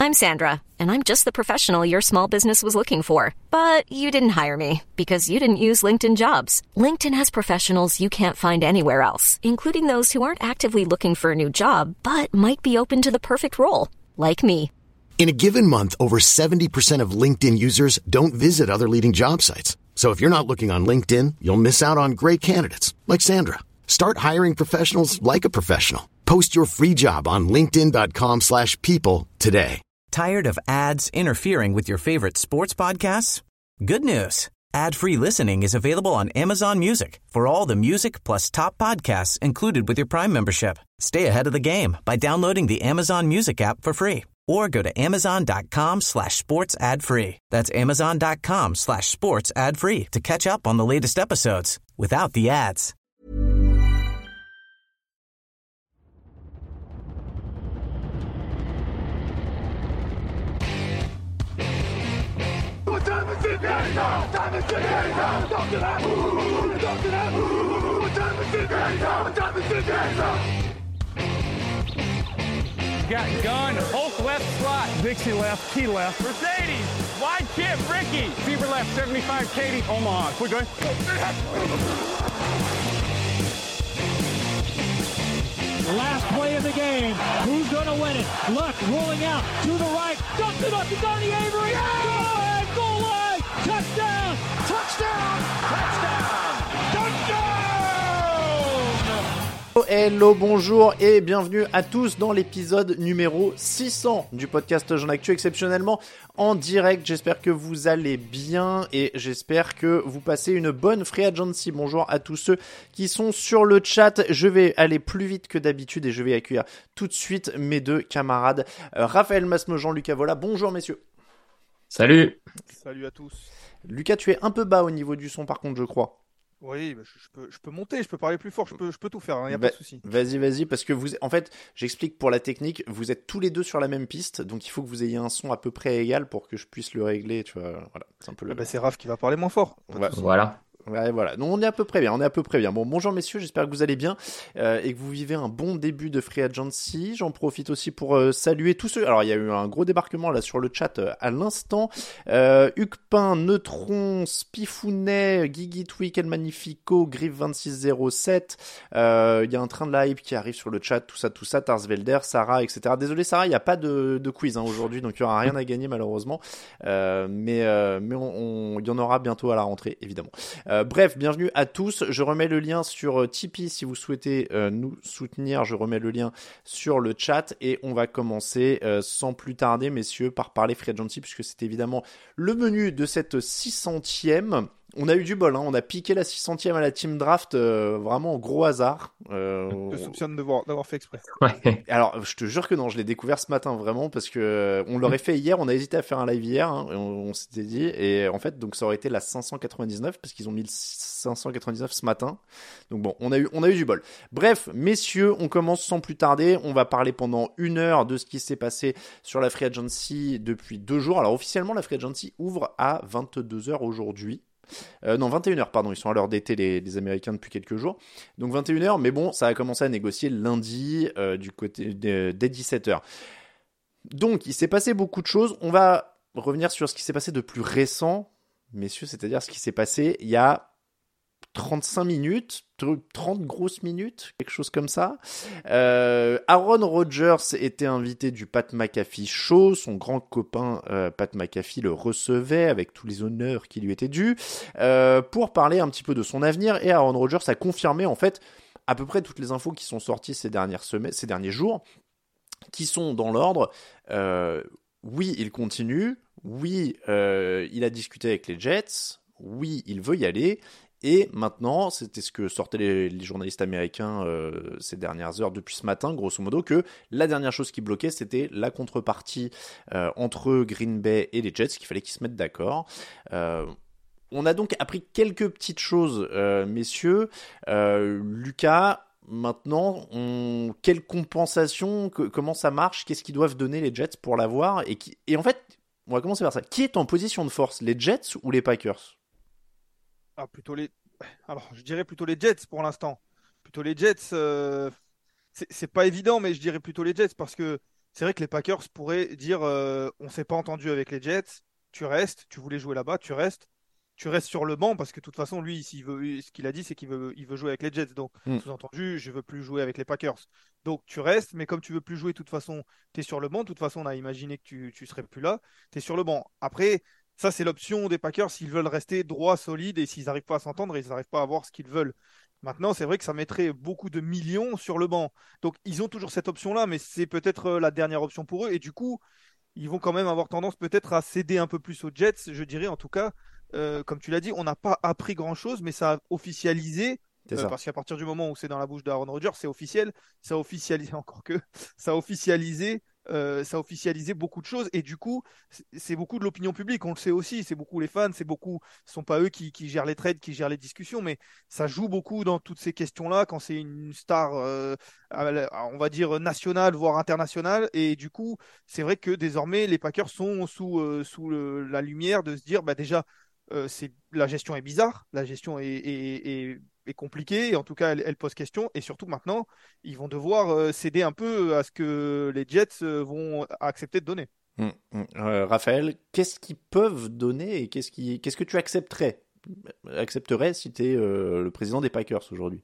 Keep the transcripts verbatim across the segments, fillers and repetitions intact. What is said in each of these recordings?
I'm Sandra, and I'm just the professional your small business was looking for. But you didn't hire me because you didn't use LinkedIn Jobs. LinkedIn has professionals you can't find anywhere else, including those who aren't actively looking for a new job, but might be open to the perfect role, like me. In a given month, over seventy percent of LinkedIn users don't visit other leading job sites. So if you're not looking on LinkedIn, you'll miss out on great candidates like Sandra. Start hiring professionals like a professional. Post your free job on linkedin.com slash people today. Tired of ads interfering with your favorite sports podcasts? Good news. Ad-free listening is available on Amazon Music for all the music plus top podcasts included with your Prime membership. Stay ahead of the game by downloading the Amazon Music app for free or go to amazon.com slash sports ad free. That's amazon.com slash sports ad free to catch up on the latest episodes without the ads. Got gun, Hulk left slot, Dixie left, Key left, Mercedes, wide chip, Ricky, Fever left, seventy-five, Katie, Omaha. Quick going. Last play of the game. Who's going to win it? Luck rolling out to the right. Dumps it up to Donnie Avery. Goal line, goal line. Touchdown, touchdown, touchdown, touchdown. Hello, bonjour et bienvenue à tous dans l'épisode numéro six cents du podcast Jean Actu, exceptionnellement en direct. J'espère que vous allez bien et j'espère que vous passez une bonne free agency. Bonjour à tous ceux qui sont sur le chat. Je vais aller plus vite que d'habitude et je vais accueillir tout de suite mes deux camarades, euh, Raphaël Masme, Jean-Lucas Vola. Bonjour messieurs. Salut. Salut à tous. Lucas, tu es un peu bas au niveau du son par contre, je crois. Oui, bah, je, je, peux, je peux monter, je peux parler plus fort, je peux, je peux tout faire, il hein, n'y a bah, pas de souci. Vas-y, vas-y, parce que vous, en fait, j'explique pour la technique, vous êtes tous les deux sur la même piste, donc il faut que vous ayez un son à peu près égal pour que je puisse le régler, tu vois, voilà, c'est un peu le... Ah bah, c'est Raph qui va parler moins fort. Ouais. Voilà. Ouais, voilà. Donc, on est à peu près bien, on est à peu près bien. Bon, bonjour messieurs, j'espère que vous allez bien euh, et que vous vivez un bon début de Free Agency. J'en profite aussi pour euh, saluer tous ceux. Alors, il y a eu un gros débarquement là sur le chat euh, à l'instant. Euh, Hucpin, Neutron, Spifounet, Guigui Tweak, El Magnifico, Griff vingt-six zéro sept. Euh, il y a un train de la hype qui arrive sur le chat, tout ça, tout ça. Tarsvelder, Sarah, et cetera. Désolé Sarah, il n'y a pas de, de quiz hein, aujourd'hui, donc il n'y aura rien à gagner malheureusement. Euh, mais euh, mais on, on, il y en aura bientôt à la rentrée, évidemment. Euh, bref, bienvenue à tous. Je remets le lien sur euh, Tipeee si vous souhaitez euh, nous soutenir. Je remets le lien sur le chat et on va commencer euh, sans plus tarder, messieurs, par parler Free Agency puisque c'est évidemment le menu de cette six centième. On a eu du bol, hein. On a piqué la six centième à la Team Draft, euh, vraiment au gros hasard. Euh, je te soupçonne d'avoir, d'avoir fait exprès. Ouais. Alors, je te jure que non, je l'ai découvert ce matin vraiment parce que euh, on l'aurait fait hier. On a hésité à faire un live hier, hein, et on, on s'était dit. Et en fait, donc ça aurait été la cinq cent quatre-vingt-dix-neuf parce qu'ils ont mis le cinq cent quatre-vingt-dix-neuf ce matin. Donc bon, on a eu, on a eu du bol. Bref, messieurs, on commence sans plus tarder. On va parler pendant une heure de ce qui s'est passé sur la Free Agency depuis deux jours. Alors officiellement, la Free Agency ouvre à vingt-deux heures aujourd'hui. Euh, non, vingt et une heures, pardon, ils sont à l'heure d'été les, les Américains depuis quelques jours. Donc vingt et une heures, mais bon, ça a commencé à négocier lundi euh, du côté de, dès dix-sept heures. Donc il s'est passé beaucoup de choses. On va revenir sur ce qui s'est passé de plus récent, messieurs, c'est-à-dire ce qui s'est passé il y a trente-cinq minutes, trente grosses minutes, quelque chose comme ça. Euh, Aaron Rodgers était invité du Pat McAfee Show. Son grand copain euh, Pat McAfee le recevait avec tous les honneurs qui lui étaient dus euh, pour parler un petit peu de son avenir. Et Aaron Rodgers a confirmé en fait à peu près toutes les infos qui sont sorties ces dernières semaines, ces derniers jours, qui sont dans l'ordre. Euh, oui, il continue. Oui, euh, il a discuté avec les Jets. Oui, il veut y aller. Et maintenant, c'était ce que sortaient les, les journalistes américains euh, ces dernières heures depuis ce matin, grosso modo, que la dernière chose qui bloquait, c'était la contrepartie euh, entre Green Bay et les Jets, qu'il fallait qu'ils se mettent d'accord. Euh, on a donc appris quelques petites choses, euh, messieurs. Euh, Lucas, maintenant, on... quelle compensation, que, comment ça marche, qu'est-ce qu'ils doivent donner les Jets pour l'avoir et, qui... et en fait, on va commencer par ça. Qui est en position de force, les Jets ou les Packers ? Ah, plutôt les. Alors, je dirais plutôt les Jets pour l'instant. Plutôt les Jets. Euh... C'est, c'est pas évident, mais je dirais plutôt les Jets parce que c'est vrai que les Packers pourraient dire euh, on s'est pas entendu avec les Jets, tu restes, tu voulais jouer là-bas, tu restes. Tu restes sur le banc parce que de toute façon, lui, s'il veut, ce qu'il a dit, c'est qu'il veut, il veut jouer avec les Jets. Donc, Mm. sous-entendu, je veux plus jouer avec les Packers. Donc, tu restes, mais comme tu veux plus jouer, de toute façon, tu es sur le banc. De toute façon, on a imaginé que tu, tu serais plus là. Tu es sur le banc. Après, ça, c'est l'option des Packers s'ils veulent rester droits, solides et s'ils n'arrivent pas à s'entendre, ils n'arrivent pas à avoir ce qu'ils veulent. Maintenant, c'est vrai que ça mettrait beaucoup de millions sur le banc. Donc, ils ont toujours cette option-là, mais c'est peut-être euh, la dernière option pour eux. Et du coup, ils vont quand même avoir tendance peut-être à céder un peu plus aux Jets, je dirais en tout cas. Euh, comme tu l'as dit, on n'a pas appris grand-chose, mais ça a officialisé, C'est euh, ça. parce qu'à partir du moment où c'est dans la bouche d'Aaron Rodgers, c'est officiel, ça a officialisé encore que, ça a officialisé, euh, ça a officialisé beaucoup de choses, et du coup, c'est c'est beaucoup de l'opinion publique, on le sait aussi, c'est beaucoup les fans, c'est beaucoup, ce sont pas eux qui, qui gèrent les trades, qui gèrent les discussions, mais ça joue beaucoup dans toutes ces questions-là, quand c'est une star, euh, à la- on va dire, nationale, voire internationale, et du coup, c'est vrai que désormais, les Packers sont sous, euh, sous le- la lumière de se dire, bah déjà, euh, c'est, la gestion est bizarre, la gestion est, est, est- est compliquée, et en tout cas, elle, elle pose question, et surtout maintenant, ils vont devoir euh, céder un peu à ce que les Jets euh, vont accepter de donner. Mm, mm. Euh, Raphaël, qu'est-ce qu'ils peuvent donner et qu'est-ce qui, qu'est-ce que tu accepterais, accepterais si tu es le président des Packers aujourd'hui?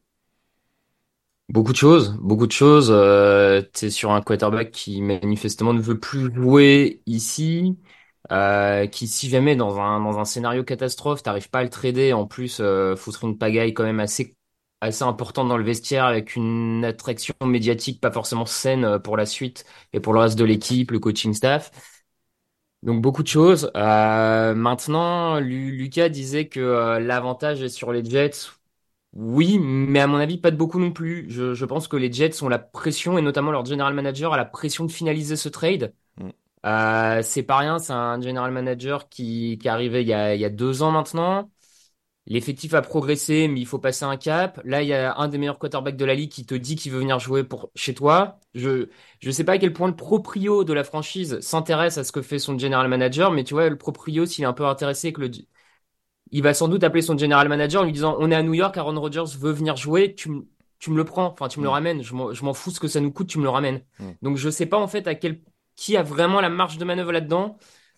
Beaucoup de choses, beaucoup de choses. Euh, t'es sur un quarterback qui manifestement ne veut plus jouer ici, euh, qui si jamais dans un dans un scénario catastrophe, t'arrives pas à le trader, en plus euh, foutre une pagaille quand même assez assez importante dans le vestiaire avec une attraction médiatique pas forcément saine euh, pour la suite et pour le reste de l'équipe, le coaching staff. Donc beaucoup de choses. Euh, maintenant, Lu- Lucas disait que euh, l'avantage est sur les Jets. Oui, mais à mon avis, pas de beaucoup non plus. Je, je pense que les Jets ont la pression, et notamment leur general manager a la pression de finaliser ce trade. Mm. Euh, c'est pas rien, c'est un general manager qui, qui est arrivé il y a, il y a deux ans maintenant. L'effectif a progressé, mais il faut passer un cap. Là, il y a un des meilleurs quarterbacks de la ligue qui te dit qu'il veut venir jouer pour chez toi. Je je sais pas à quel point le proprio de la franchise s'intéresse à ce que fait son general manager, mais tu vois, le proprio, s'il est un peu intéressé et que le, il va sans doute appeler son general manager en lui disant, on est à New York, Aaron Rodgers veut venir jouer, tu, m- tu me le prends, enfin tu me le Mm. ramènes, je m'en je m'en fous ce que ça nous coûte, tu me le ramènes. Mm. Donc je sais pas en fait à quel qui a vraiment la marge de manœuvre là-dedans.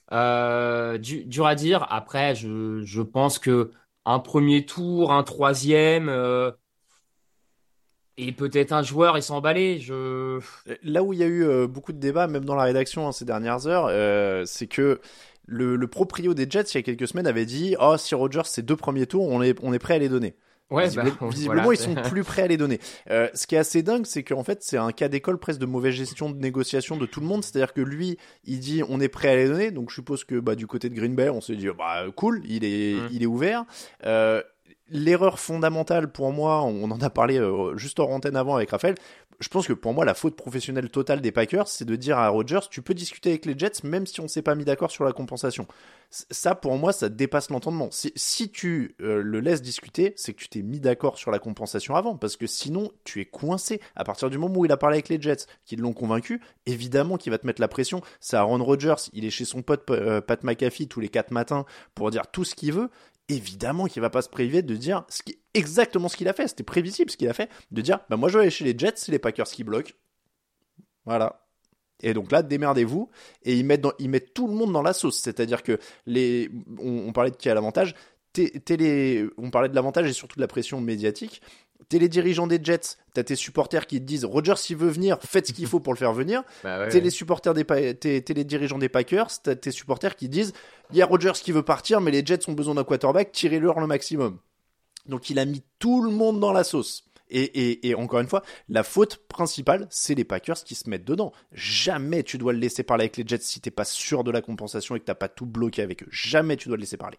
Euh, du- dur à dire. Après, je, je pense que un premier tour, un troisième, euh, et peut-être un joueur, il s'est emballé. Je... Là où il y a eu euh, beaucoup de débats, même dans la rédaction hein, ces dernières heures, euh, c'est que le, le proprio des Jets, il y a quelques semaines, avait dit Oh, si Rodgers, c'est deux premiers tours, on est, on est prêt à les donner. Ouais, Visible- bah, visiblement, voilà, ils sont c'est- plus prêts à les donner. Euh, ce qui est assez dingue, c'est qu'en fait, c'est un cas d'école presque de mauvaise gestion de négociation de tout le monde. C'est-à-dire que lui, il dit on est prêt à les donner. Donc je suppose que bah, du côté de Green Bay, on s'est dit bah cool, il est, Mm. il est ouvert. Euh, L'erreur fondamentale pour moi, on en a parlé euh, juste hors antenne avant avec Raphaël. Je pense que pour moi, la faute professionnelle totale des Packers, c'est de dire à Rodgers, tu peux discuter avec les Jets même si on s'est pas mis d'accord sur la compensation. C- Ça, pour moi, ça dépasse l'entendement. Si, si tu euh, le laisses discuter, c'est que tu t'es mis d'accord sur la compensation avant, parce que sinon, tu es coincé. À partir du moment où il a parlé avec les Jets, qui l'ont convaincu, évidemment qu'il va te mettre la pression. C'est Aaron Rodgers, il est chez son pote euh, Pat McAfee tous les quatre matins pour dire tout ce qu'il veut. Évidemment qu'il va pas se priver de dire ce qui, exactement ce qu'il a fait. C'était prévisible ce qu'il a fait, de dire bah moi je vais aller chez les Jets, c'est les Packers qui bloquent. Voilà. Et donc là, démerdez-vous. Et ils mettent, dans, ils mettent tout le monde dans la sauce. C'est-à-dire que les, on, on parlait de qui a l'avantage. T'es, t'es les, on parlait de l'avantage et surtout de la pression médiatique. T'es les dirigeants des Jets, t'as tes supporters qui te disent Rodgers s'il veut venir, faites ce qu'il faut pour le faire venir. Bah ouais, T'es ouais. les supporters des Pa- t'es, t'es les dirigeants des Packers, t'as tes supporters qui disent il y a Rodgers qui veut partir, mais les Jets ont besoin d'un quarterback, tirez-leur le maximum. Donc il a mis tout le monde dans la sauce. Et, et, et encore une fois, la faute principale, c'est les Packers qui se mettent dedans. Jamais tu dois le laisser parler avec les Jets si t'es pas sûr de la compensation et que t'as pas tout bloqué avec eux. Jamais tu dois le laisser parler.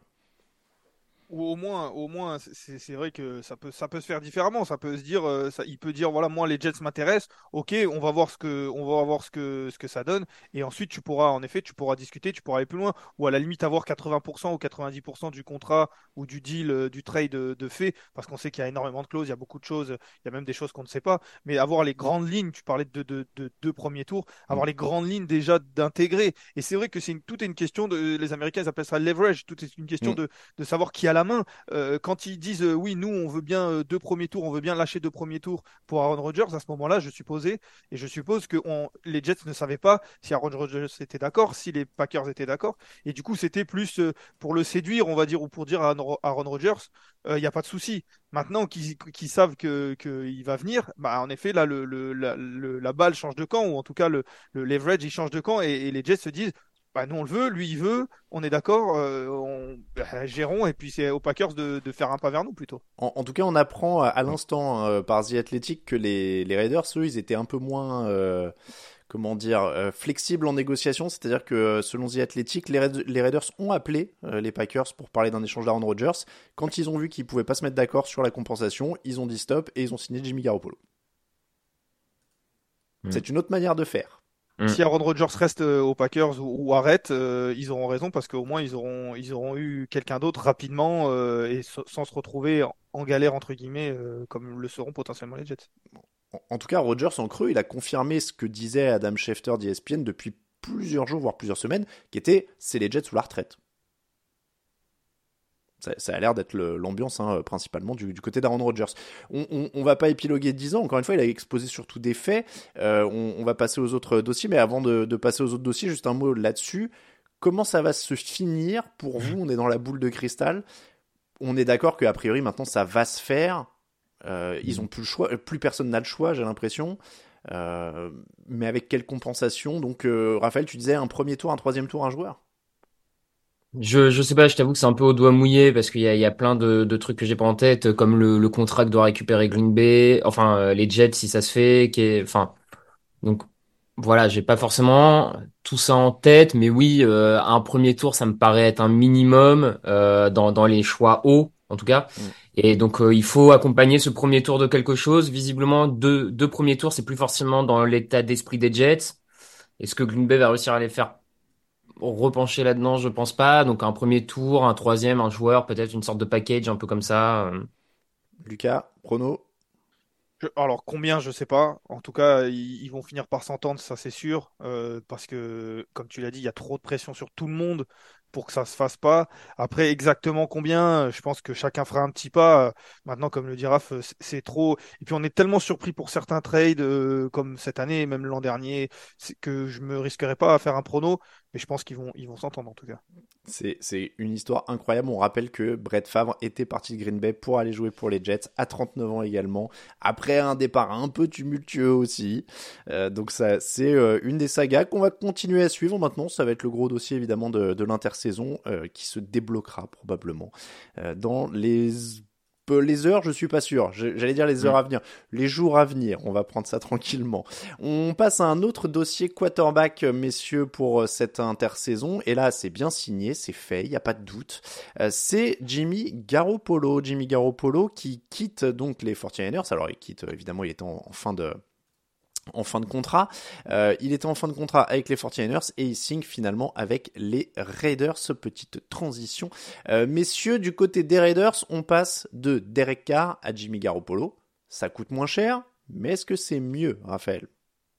Ou au moins, au moins, c'est c'est vrai que ça peut, ça peut se faire différemment. Ça peut se dire, euh, ça, il peut dire, voilà, moi les Jets m'intéressent. Ok, on va voir ce que, on va voir ce que, ce que ça donne. Et ensuite, tu pourras, en effet, tu pourras discuter, tu pourras aller plus loin. Ou à la limite avoir quatre-vingts pour cent ou quatre-vingt-dix pour cent du contrat ou du deal, euh, du trade de, de fait, parce qu'on sait qu'il y a énormément de clauses, il y a beaucoup de choses, il y a même des choses qu'on ne sait pas. Mais avoir les grandes lignes, tu parlais de, de, de deux premiers tours, avoir les grandes lignes déjà d'intégrer. Et c'est vrai que c'est une, tout est une question de, les Américains ils appellent ça leverage. Tout est une question Mm. de, de savoir qui a la main. Euh, quand ils disent euh, oui, nous, on veut bien euh, deux premiers tours, on veut bien lâcher deux premiers tours pour Aaron Rodgers, à ce moment-là, je supposais, et je suppose que on, les Jets ne savaient pas si Aaron Rodgers était d'accord, si les Packers étaient d'accord. Et du coup, c'était plus euh, pour le séduire, on va dire, ou pour dire à Aaron Aaron Rodgers, il n'y a pas de souci. Maintenant qu'ils qu'ils savent que, que il va venir, bah, en effet, là, le, le- la, le- la balle change de camp, ou en tout cas, le, le leverage, il change de camp, et, et les Jets se disent, bah, nous, on le veut, lui, il veut, on est d'accord, euh, on, bah, gérons, et puis c'est aux Packers de, de faire un pas vers nous, plutôt. En, en tout cas, on apprend à, à l'instant euh, par The Athletic que les, les Raiders, eux, ils étaient un peu moins, euh, comment dire, euh, flexibles en négociation. C'est-à-dire que euh, selon The Athletic, les, Raid- les Raiders ont appelé euh, les Packers pour parler d'un échange d'Aaron Rodgers. Quand ils ont vu qu'ils pouvaient pas se mettre d'accord sur la compensation, ils ont dit stop et ils ont signé Jimmy Garoppolo. Mm. C'est une autre manière de faire. Mm. Si Aaron Rodgers reste euh, aux Packers ou, ou arrête, euh, ils auront raison parce qu'au moins ils auront, ils auront eu quelqu'un d'autre rapidement euh, et so- sans se retrouver en, en galère entre guillemets euh, comme le seront potentiellement les Jets. En, en tout cas, Rodgers en creux, il a confirmé ce que disait Adam Schefter d'E S P N depuis plusieurs jours, voire plusieurs semaines, qui était c'est les Jets sous la retraite. Ça, ça a l'air d'être le- l'ambiance hein, principalement du, du côté d'Aaron Rodgers. On, on, on va pas épiloguer dix ans, encore une fois, il a exposé surtout des faits. Euh, on, on va passer aux autres dossiers, mais avant de, de passer aux autres dossiers, juste un mot là-dessus. Comment ça va se finir pour vous? On est dans la boule de cristal. On est d'accord qu'a priori maintenant ça va se faire. Euh, ils ont plus le choix, plus personne n'a le choix, j'ai l'impression. Euh, mais avec quelle compensation? Donc, euh, Raphaël, tu disais un premier tour, un troisième tour, un joueur. Je, je sais pas, je t'avoue que c'est un peu au doigt mouillé parce qu'il y a, il y a plein de, de trucs que j'ai pas en tête, comme le, le contrat que doit récupérer Green Bay, enfin euh, les Jets si ça se fait, qui est, enfin donc voilà, j'ai pas forcément tout ça en tête, mais oui, euh, un premier tour, ça me paraît être un minimum euh, dans dans les choix hauts en tout cas. Mm. Et donc euh, il faut accompagner ce premier tour de quelque chose. Visiblement, deux deux premiers tours, c'est plus forcément dans l'état d'esprit des Jets. Est-ce que Green Bay va réussir à les faire repencher là-dedans, je pense pas. Donc un premier tour, un troisième, un joueur, peut-être une sorte de package un peu comme ça. euh. Lucas, prono. Je- alors combien, je sais pas. En tout cas, ils, ils vont finir par s'entendre, ça c'est sûr, euh, parce que comme tu l'as dit, il y a trop de pression sur tout le monde pour que ça se fasse pas. Après, exactement combien, euh, je pense que chacun fera un petit pas. Euh, Maintenant, comme le dit Raph, euh, c'est c'est trop. Et puis on est tellement surpris pour certains trades, euh, comme cette année, même l'an dernier, c'est que je me risquerais pas à faire un prono, mais je pense qu'ils vont, ils vont s'entendre en tout cas. C'est, c'est une histoire incroyable. On rappelle que Brett Favre était parti de Green Bay pour aller jouer pour les Jets à trente-neuf ans également, après un départ un peu tumultueux aussi. Euh, donc ça, c'est euh, une des sagas qu'on va continuer à suivre maintenant. Ça va être le gros dossier évidemment de, de l'intersaison euh, qui se débloquera probablement euh, dans les peu les heures, je suis pas sûr. Je- J'allais dire les heures à venir, les jours à venir. On va prendre ça tranquillement. On passe à un autre dossier quarterback, euh, messieurs, pour euh, cette intersaison. Et là, c'est bien signé, c'est fait, il n'y a pas de doute. Euh, c'est Jimmy Garoppolo. Jimmy Garoppolo qui quitte donc les forty-niners. Alors, il quitte, euh, évidemment, il est en, en fin de... en fin de contrat. Euh, il était en fin de contrat avec les forty-niners et il signe finalement avec les Raiders. Petite transition. Euh, messieurs, du côté des Raiders, on passe de Derek Carr à Jimmy Garoppolo. Ça coûte moins cher, mais est-ce que c'est mieux, Raphaël?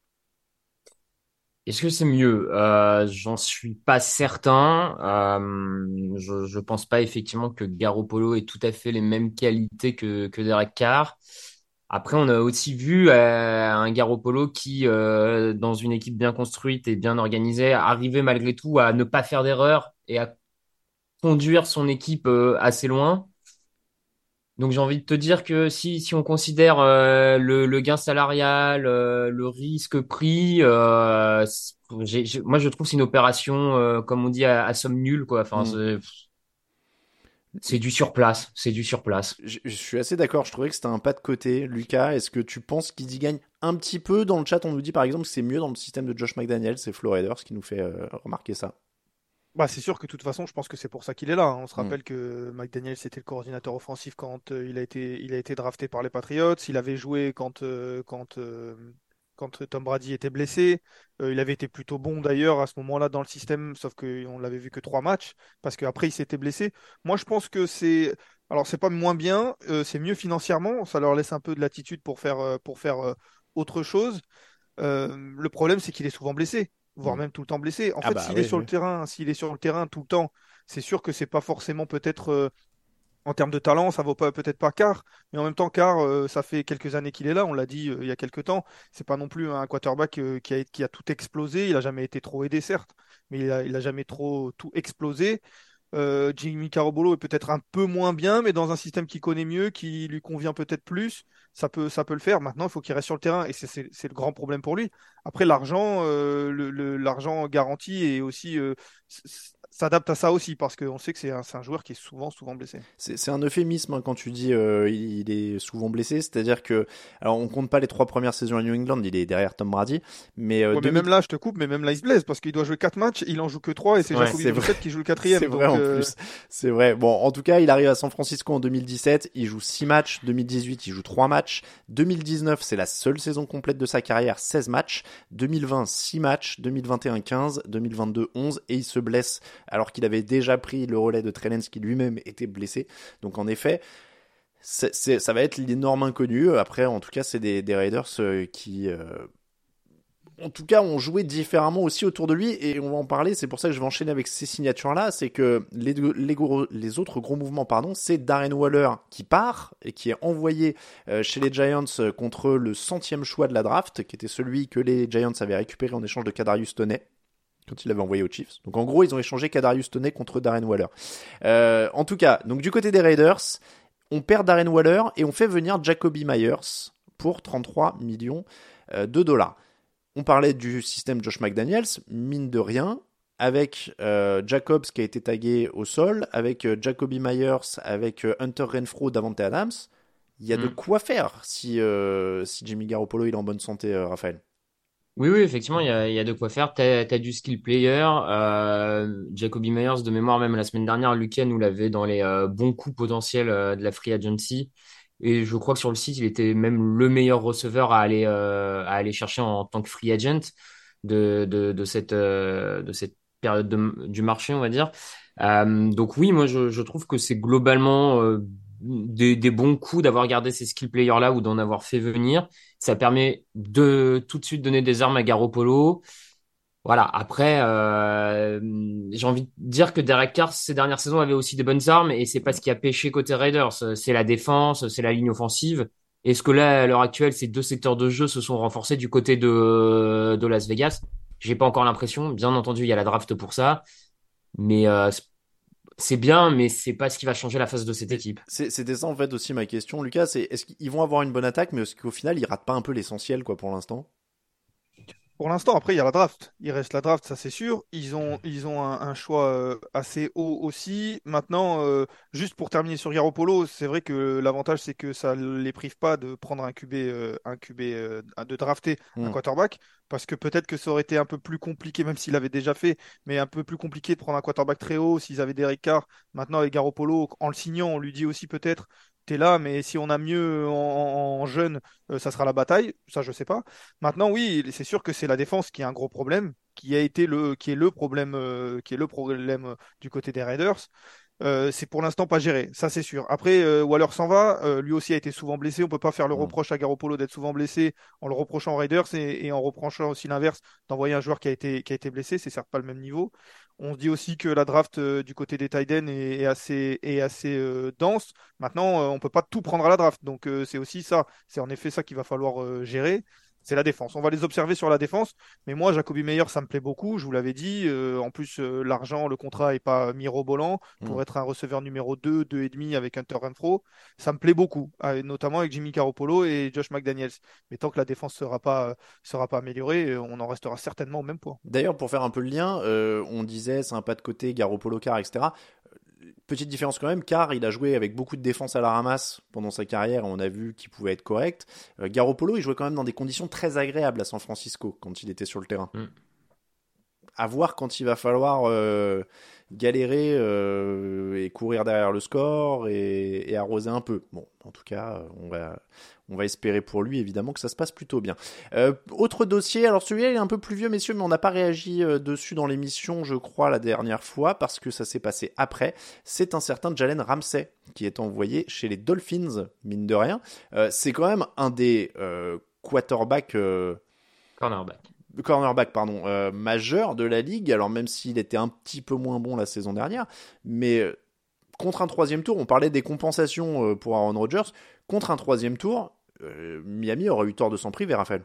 Est-ce que c'est mieux? Euh, j'en suis pas certain. Euh, je, je pense pas effectivement que Garoppolo ait tout à fait les mêmes qualités que, que Derek Carr. Après, on a aussi vu euh, un Garoppolo qui, euh, dans une équipe bien construite et bien organisée, arrivait malgré tout à ne pas faire d'erreur et à conduire son équipe euh, assez loin. Donc j'ai envie de te dire que si, si on considère euh, le, le gain salarial, euh, le risque pris, euh, c'est- j'ai, j'ai- moi je trouve que c'est une opération, euh, comme on dit, à, à somme nulle, quoi. Enfin, Hmm. c'est, c'est du surplace, c'est du surplace. Je, je suis assez d'accord, je trouvais que c'était un pas de côté. Lucas, est-ce que tu penses qu'ils y gagnent un petit peu? Dans le chat, on nous dit par exemple que c'est mieux dans le système de Josh McDaniels, c'est Flo Raiders qui nous fait euh, remarquer ça. Bah, c'est sûr que de toute façon, je pense que c'est pour ça qu'il est là, hein. On se Mm. rappelle que McDaniel, c'était le coordinateur offensif quand euh, il a été, il a été drafté par les Patriots. Il avait joué quand, euh, quand, euh, quand Tom Brady était blessé. Euh, il avait été plutôt bon d'ailleurs à ce moment-là dans le système, sauf qu'on l'avait vu que trois matchs, parce qu'après il s'était blessé. Moi, je pense que c'est. Alors, c'est pas moins bien, euh, c'est mieux financièrement. Ça leur laisse un peu de latitude pour faire, euh, pour faire euh, autre chose. Euh, le problème, c'est qu'il est souvent blessé, voire Mm. même tout le temps blessé. En Ah fait, bah s'il est oui, sur le oui. terrain, s'il est sur le terrain tout le temps, c'est sûr que c'est pas forcément peut-être euh, En termes de talent, ça vaut pas peut-être pas Carr, mais en même temps, Carr, euh, ça fait quelques années qu'il est là. On l'a dit euh, il y a quelques temps. C'est pas non plus un quarterback euh, qui a, qui a tout explosé. Il a jamais été trop aidé, certes, mais il a, il a jamais trop tout explosé. Euh, Jimmy Garoppolo est peut-être un peu moins bien, mais dans un système qu'il connaît mieux, qui lui convient peut-être plus, ça peut, ça peut le faire. Maintenant, il faut qu'il reste sur le terrain, et c'est c'est- c'est le grand problème pour lui. Après, l'argent, euh, le, le- l'argent garanti et aussi euh, s- s- s'adapte à ça aussi, parce qu'on sait que c'est un, c'est un joueur qui est souvent, souvent blessé. C'est c'est un euphémisme hein, quand tu dis euh, il, il est souvent blessé, c'est-à-dire que, alors on compte pas les trois premières saisons à New England, il est derrière Tom Brady, mais euh, Ouais, mais deux mille même là, je te coupe, mais même là, il se blesse, parce qu'il doit jouer quatre matchs, il en joue que trois, et c'est Ouais, Jacoby c'est vrai. Brissett qui joue le C'est quatrième. vrai Donc, en euh, plus, c'est vrai. Bon, en tout cas, il arrive à San Francisco en deux mille dix-sept, il joue six matchs, deux mille dix-huit, il joue trois matchs, deux mille dix-neuf, c'est la seule saison complète de sa carrière, seize matchs, deux mille vingt, six matchs, deux mille vingt et un, quinze, deux mille vingt-deux, onze, et il se blesse alors qu'il avait déjà pris le relais de Trey Lance qui lui-même était blessé. Donc en effet, c'est, c'est, ça va être l'énorme inconnu. Après, en tout cas, c'est des, des Raiders euh, qui... euh, en tout cas, ont joué différemment aussi autour de lui, et on va en parler, c'est pour ça que je vais enchaîner avec ces signatures-là, c'est que les, les, gros, les autres gros mouvements, pardon, c'est Darren Waller qui part, et qui est envoyé euh, chez les Giants contre le centième choix de la draft, qui était celui que les Giants avaient récupéré en échange de Kadarius Toney, quand il l'avait envoyé aux Chiefs. Donc en gros, ils ont échangé Kadarius Toney contre Darren Waller. Euh, en tout cas, donc du côté des Raiders, on perd Darren Waller, et on fait venir Jacoby Myers pour trente-trois millions de dollars. On parlait du système Josh McDaniels, mine de rien, avec euh, Jacobs qui a été tagué au sol, avec euh, Jacoby Myers, avec euh, Hunter Renfrow, Davante Adams. Il y a mm. de quoi faire si, euh, si Jimmy Garoppolo il est en bonne santé, euh, Raphaël. Oui, oui, effectivement, il y a, il y a de quoi faire. T'as, t'as du skill player. Euh, Jacoby Myers, de mémoire, même la semaine dernière, Lucas nous l'avait dans les euh, bons coups potentiels euh, de la free agency. Et je crois que sur le site, il était même le meilleur receveur à aller, euh, à aller chercher en, en tant que free agent de, de, de, cette, euh, de cette période de, du marché, on va dire. Euh, donc oui, moi, je, je trouve que c'est globalement euh, des, des bons coups d'avoir gardé ces skill players-là ou d'en avoir fait venir. Ça permet de tout de suite donner des armes à Garoppolo. Voilà. Après, euh, j'ai envie de dire que Derek Carr, ces dernières saisons, avait aussi des bonnes armes et c'est pas ce qui a pêché côté Raiders. C'est la défense, c'est la ligne offensive. Est-ce que là, à l'heure actuelle, ces deux secteurs de jeu se sont renforcés du côté de, de Las Vegas? J'ai pas encore l'impression. Bien entendu, il y a la draft pour ça. Mais euh, c'est bien, mais c'est pas ce qui va changer la face de cette équipe. C'est, c'était ça en fait aussi ma question, Lucas. C'est est-ce qu'ils vont avoir une bonne attaque, mais est-ce qu'au final ils ratent pas un peu l'essentiel quoi pour l'instant? Pour l'instant, après, il y a la draft. Il reste la draft, ça c'est sûr. Ils ont, ils ont un, un choix euh, assez haut aussi. Maintenant, euh, juste pour terminer sur Garoppolo, c'est vrai que l'avantage, c'est que ça ne les prive pas de prendre un Q B, euh, un Q B euh, de drafter un Mm. quarterback. Parce que peut-être que ça aurait été un peu plus compliqué, même s'il l'avait déjà fait, mais un peu plus compliqué de prendre un quarterback très haut s'ils avaient Derek Carr. Maintenant, avec Garoppolo, en le signant, on lui dit aussi peut-être, t'es là, mais si on a mieux en, en- en jeune, euh, ça sera la bataille. Ça, je sais pas. Maintenant, oui, c'est sûr que c'est la défense qui est un gros problème, qui a été le, qui est le problème, euh, qui est le problème euh, du côté des Raiders. Euh, c'est pour l'instant pas géré, ça c'est sûr. Après, euh, Waller s'en va, euh, lui aussi a été souvent blessé. On peut pas faire le Mm. reproche à Garoppolo d'être souvent blessé en le reprochant aux Raiders et, et en reprochant aussi l'inverse d'envoyer un joueur qui a été, qui a été blessé. C'est certes pas le même niveau. On se dit aussi que la draft euh, du côté des tight ends est, est assez, est assez euh, dense. Maintenant, euh, on peut pas tout prendre à la draft, donc euh, c'est aussi ça. C'est en effet ça qu'il va falloir euh, gérer. C'est la défense. On va les observer sur la défense. Mais moi, Jacoby Meyer, ça me plaît beaucoup. Je vous l'avais dit. Euh, en plus, euh, l'argent, le contrat est pas mirobolant pour Mm. être un receveur numéro deux, deux et demi avec Hunter Renfrow. Ça me plaît beaucoup, euh, notamment avec Jimmy Garoppolo et Josh McDaniels. Mais tant que la défense sera pas, sera pas améliorée, euh, on en restera certainement au même point. D'ailleurs, pour faire un peu le lien, euh, on disait c'est un pas de côté, Garoppolo, Carr, et cetera. Petite différence quand même, car il a joué avec beaucoup de défense à la ramasse pendant sa carrière, on a vu qu'il pouvait être correct. Euh, Garoppolo, il jouait quand même dans des conditions très agréables à San Francisco quand il était sur le terrain. Mm. À voir quand il va falloir euh, galérer euh, et courir derrière le score et, et arroser un peu. Bon, en tout cas, on va, on va espérer pour lui, évidemment, que ça se passe plutôt bien. Euh, autre dossier, alors celui-là, il est un peu plus vieux, messieurs, mais on n'a pas réagi euh, dessus dans l'émission, je crois, la dernière fois, parce que ça s'est passé après. C'est un certain Jalen Ramsey qui est envoyé chez les Dolphins, mine de rien. Euh, c'est quand même un des euh, quarterbacks... Euh, Cornerback. cornerback pardon, euh, majeur de la ligue, alors même s'il était un petit peu moins bon la saison dernière, mais euh, contre un troisième tour, on parlait des compensations pour Aaron Rodgers, contre un troisième tour, euh, Miami aurait eu tort de s'en priver, Raphaël.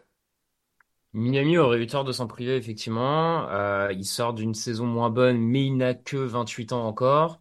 Miami aurait eu tort de s'en priver, effectivement. Euh, il sort d'une saison moins bonne, mais il n'a que vingt-huit ans encore.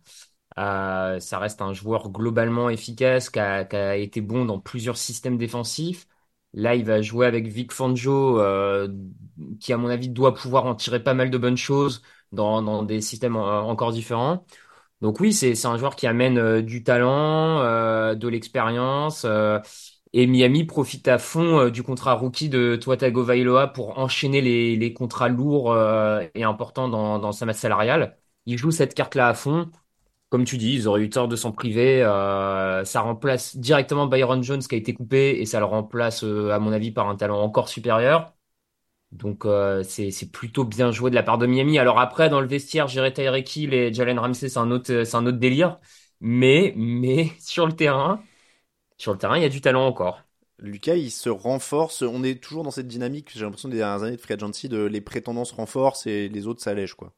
Euh, ça reste un joueur globalement efficace, qui a, qui a été bon dans plusieurs systèmes défensifs. Là, il va jouer avec Vic Fangio, euh, qui, à mon avis, doit pouvoir en tirer pas mal de bonnes choses dans, dans des systèmes euh, encore différents. Donc oui, c'est c'est un joueur qui amène euh, du talent, euh, de l'expérience. Euh, et Miami profite à fond euh, du contrat rookie de Tua Tagovailoa pour enchaîner les, les contrats lourds euh, et importants dans, dans sa masse salariale. Il joue cette carte-là à fond. Comme tu dis, ils auraient eu tort de s'en priver. Euh, ça remplace directement Byron Jones qui a été coupé et ça le remplace, euh, à mon avis, par un talent encore supérieur. Donc euh, c'est c'est plutôt bien joué de la part de Miami. Alors après, dans le vestiaire, gérer Tyreek Hill et Jalen Ramsey, c'est un autre c'est un autre délire. Mais mais sur le terrain, sur le terrain, il y a du talent encore. Lucas, il se renforce. On est toujours dans cette dynamique, j'ai l'impression, des dernières années de free agency, de les prétendants se renforcent et les autres s'allègent, quoi.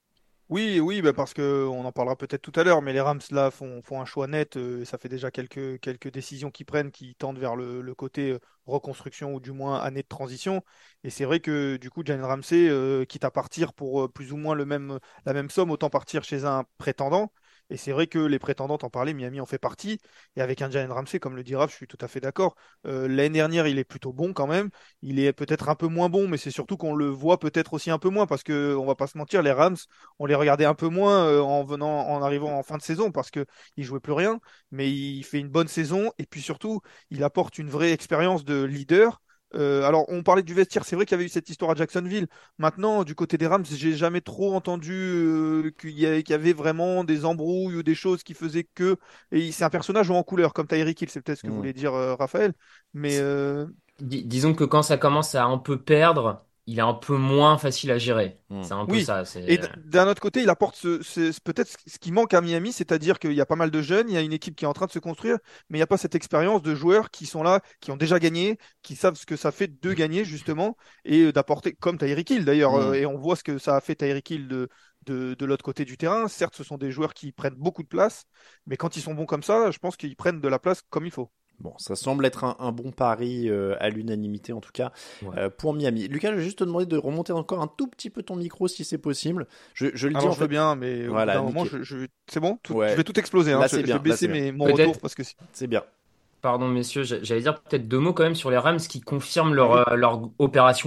Oui, oui, bah parce que on en parlera peut-être tout à l'heure, mais les Rams là font, font un choix net. Euh, ça fait déjà quelques, quelques décisions qu'ils prennent qui tendent vers le, le côté euh, reconstruction ou du moins année de transition. Et c'est vrai que du coup, Jalen Ramsey, euh, quitte à partir pour euh, plus ou moins le même, la même somme, autant partir chez un prétendant. Et c'est vrai que les prétendants, t'en parlais, Miami en fait partie. Et avec un Jalen Ramsey, comme le dit Raph, je suis tout à fait d'accord. Euh, l'année dernière, il est plutôt bon quand même. Il est peut-être un peu moins bon, mais c'est surtout qu'on le voit peut-être aussi un peu moins parce que on va pas se mentir, les Rams on les regardait un peu moins euh, en venant, en arrivant en fin de saison parce que il jouait plus rien, mais il fait une bonne saison et puis surtout, il apporte une vraie expérience de leader. Euh, alors, on parlait du vestiaire, c'est vrai qu'il y avait eu cette histoire à Jacksonville. Maintenant, du côté des Rams, j'ai jamais trop entendu euh, qu'il y, a- qu'il y avait vraiment des embrouilles ou des choses qui faisaient que. Et c'est un personnage en couleur, comme Tyreek Hill, c'est peut-être ce que Mm. voulait dire euh, Raphaël. Mais euh, Dis- disons que quand ça commence à un peu perdre, il est un peu moins facile à gérer. Mm. C'est un peu Oui, ça. et C'est d- d'un autre côté, il apporte ce, ce- ce- peut-être ce qui manque à Miami, c'est-à-dire qu'il y a pas mal de jeunes, il y a une équipe qui est en train de se construire, mais il n'y a pas cette expérience de joueurs qui sont là, qui ont déjà gagné, qui savent ce que ça fait de gagner justement, et euh, d'apporter, comme Tyreek Hill d'ailleurs, euh, Mm. et on voit ce que ça a fait Tyreek Hill de, de, de l'autre côté du terrain. Certes, ce sont des joueurs qui prennent beaucoup de place, mais quand ils sont bons comme ça, je pense qu'ils prennent de la place comme il faut. Bon, ça semble être un, un bon pari euh, à l'unanimité en tout cas ouais. euh, pour Miami. Lucas, je vais juste te demander de remonter encore un tout petit peu ton micro si c'est possible. Je, je le dis Alors en je veux fait. bien, mais au Voilà, bout d'un moment, nickel. je, je- c'est bon, tout- Ouais. je vais tout exploser, hein. Là, Je, c'est je bien, vais là, baisser c'est bien. mes, mon Peut-être- retour parce que c'est- C'est bien. Pardon, messieurs, j'a- j'allais dire peut-être deux mots quand même sur les Rams qui confirment leur, oui. euh, leur opération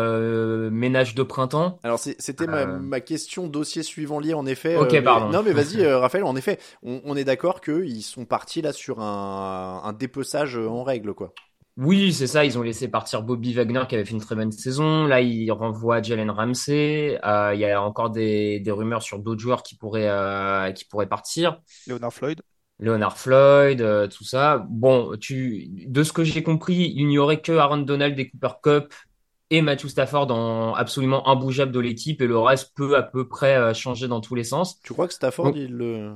euh, ménage de printemps. Alors c'est- c'était ma, Euh, ma question dossier suivant lié en effet. Ok, euh, mais- pardon. non mais vas-y euh, Raphaël, en effet, on, on est d'accord qu'ils sont partis là sur un, un dépeçage en règle quoi. Oui, c'est ça. Ils ont laissé partir Bobby Wagner qui avait fait une très bonne saison. Là, ils renvoient Jalen Ramsey. Euh, Il y a encore des, des rumeurs sur d'autres joueurs qui pourraient, euh, qui pourraient partir. Leonard Floyd. Leonard Floyd, euh, tout ça. Bon, tu, de ce que j'ai compris, il n'y aurait que Aaron Donald et Cooper Kupp et Matthew Stafford en absolument imbougeable de l'équipe et le reste peut à peu près euh, changer dans tous les sens. Tu crois que Stafford Donc, il le,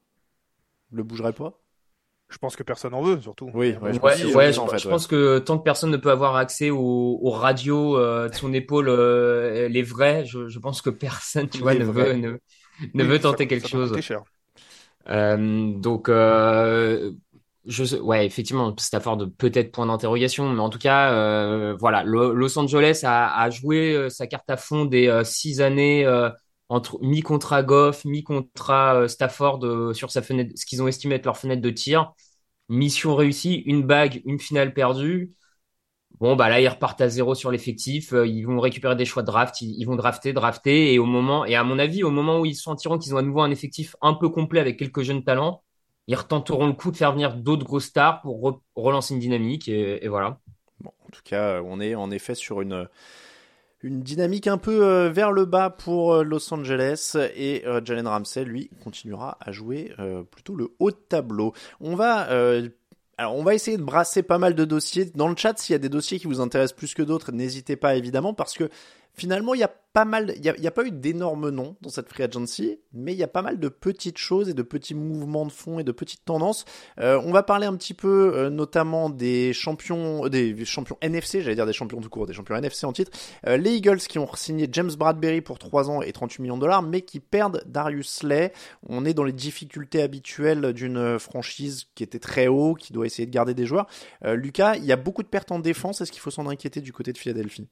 le bougerait pas? Je pense que personne n'en veut, surtout. Oui, Et à ouais, mon je ouais, pense avis, qu'ils ouais, ont euh, je, en fait, je ouais. pense que tant que personne ne peut avoir accès aux, aux radios euh, de son épaule, euh, les vrais, je, je pense que personne, tu vois, Les ne vrais. veut, ne, ne oui, veut ça, tenter coûte- quelque ça peut chose. coûter cher. Euh, donc, euh, je, sais- ouais, effectivement, Stafford peut-être point d'interrogation, mais en tout cas, euh, voilà, Lo- Los Angeles a, a joué euh, sa carte à fond des euh, six années euh, entre mi-contrat Goff, mi-contrat euh, Stafford euh, sur sa fenêtre, ce qu'ils ont estimé être leur fenêtre de tir. Mission réussie, une bague, une finale perdue. Bon, bah là, ils repartent à zéro sur l'effectif. Euh, ils vont récupérer des choix de draft. Ils, ils vont drafter, drafter. Et au moment, et à mon avis, au moment où ils sentiront qu'ils ont à nouveau un effectif un peu complet avec quelques jeunes talents, ils retenteront le coup de faire venir d'autres grosses stars pour re- relancer une dynamique. Et, et voilà. Bon, en tout cas, on est en effet sur une une dynamique un peu euh, vers le bas pour euh, Los Angeles et euh, Jalen Ramsey, lui, continuera à jouer euh, plutôt le haut de tableau. On va euh, alors on va essayer de brasser pas mal de dossiers dans le chat. S'il y a des dossiers qui vous intéressent plus que d'autres, n'hésitez pas évidemment parce que finalement, il y a pas mal, il y a, il y a pas eu d'énormes noms dans cette free agency, mais il y a pas mal de petites choses et de petits mouvements de fond et de petites tendances. Euh, on va parler un petit peu, euh, notamment des champions, des champions N F C, j'allais dire des champions tout court, des champions N F C en titre. Euh, les Eagles qui ont signé James Bradberry pour trois ans et trente-huit millions de dollars, mais qui perdent Darius Slay. On est dans les difficultés habituelles d'une franchise qui était très haut, qui doit essayer de garder des joueurs. Euh, Lucas, il y a beaucoup de pertes en défense. Est-ce qu'il faut s'en inquiéter du côté de Philadelphie?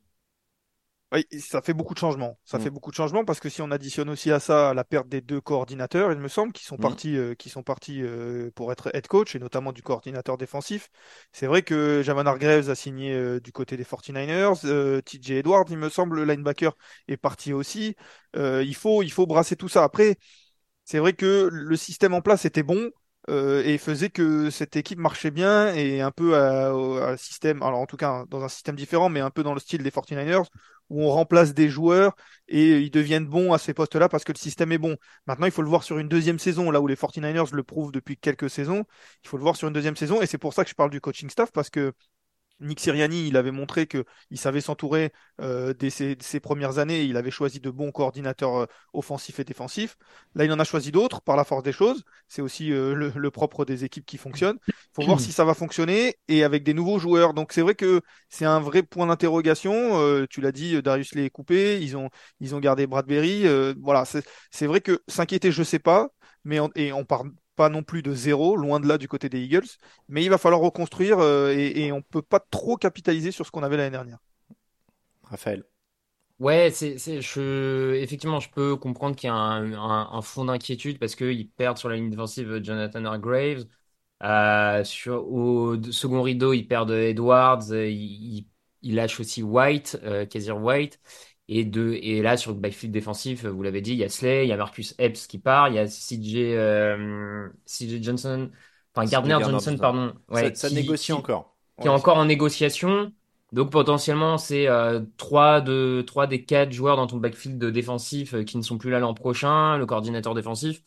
Oui, ça fait beaucoup de changements. Ça Mm. fait beaucoup de changements parce que si on additionne aussi à ça la perte des deux coordinateurs, il me semble, qui sont Mm. partis, euh, qui sont partis euh, pour être head coach et notamment du coordinateur défensif. C'est vrai que Javan Hargreaves a signé euh, du côté des forty-niners. euh, T J Edwards, il me semble, le linebacker, est parti aussi. Euh, il faut, il faut brasser tout ça. Après, c'est vrai que le système en place était bon euh, et faisait que cette équipe marchait bien et un peu à, au- à un système, alors en tout cas dans un système différent, mais un peu dans le style des forty-niners, où on remplace des joueurs et ils deviennent bons à ces postes-là parce que le système est bon. Maintenant, il faut le voir sur une deuxième saison, là où les forty-niners le prouvent depuis quelques saisons. Il faut le voir sur une deuxième saison et c'est pour ça que je parle du coaching staff parce que Nick Sirianni, il avait montré qu'il savait s'entourer euh, dès ses, ses premières années. Il avait choisi de bons coordinateurs euh, offensifs et défensifs. Là, il en a choisi d'autres par la force des choses. C'est aussi euh, le, le propre des équipes qui fonctionnent. Il faut voir si ça va fonctionner et avec des nouveaux joueurs. Donc, c'est vrai que c'est un vrai point d'interrogation. Euh, tu l'as dit, Darius Slay est coupé. Ils ont, ils ont gardé Bradberry. Euh, voilà, c'est c'est vrai que s'inquiéter, je sais pas. Mais on, et on parle pas non plus de zéro, loin de là du côté des Eagles. Mais il va falloir reconstruire euh, et, et on peut pas trop capitaliser sur ce qu'on avait l'année dernière. Raphaël. Ouais, c'est, c'est, je, effectivement, je peux comprendre qu'il y a un, un, un fond d'inquiétude parce qu'ils perdent sur la ligne défensive Jonathan Hargreaves. Euh, sur, au second rideau, ils perdent Edwards. euh, Ils, ils, ils lâchent aussi White, euh, Kazir White. Et, de, et là, sur le backfield défensif, vous l'avez dit, il y a Slay, il y a Marcus Epps qui part, il y a C J, euh, C J Johnson, enfin C J Gardner Gardner Johnson, Johnson. pardon, Ça, ouais, ça qui, négocie qui, encore. qui est Ouais, encore en négociation. Donc potentiellement, c'est euh, trois de trois des quatre joueurs dans ton backfield défensif euh, qui ne sont plus là l'an prochain, le coordinateur défensif.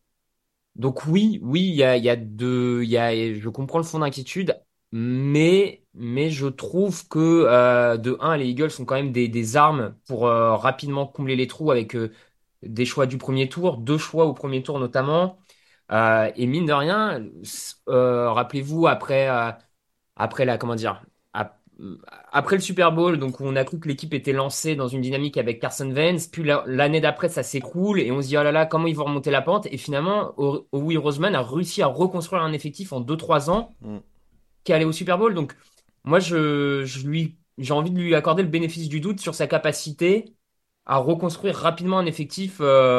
Donc oui, oui, il y a, il y a de, il y a, je comprends le fond d'inquiétude, mais mais je trouve que euh, de un, les Eagles ont quand même des, des armes pour euh, rapidement combler les trous avec euh, des choix du premier tour, deux choix au premier tour notamment. Euh, et mine de rien, euh, rappelez-vous après. euh, après la, comment dire, ap- après le Super Bowl, donc où on a cru que l'équipe était lancée dans une dynamique avec Carson Wentz, puis la- l'année d'après ça s'écroule et on se dit oh là là comment ils vont remonter la pente et finalement O- Howie Roseman a réussi à reconstruire un effectif en deux trois ans Mm. qui allait au Super Bowl. Donc moi je, je lui j'ai envie de lui accorder le bénéfice du doute sur sa capacité à reconstruire rapidement un effectif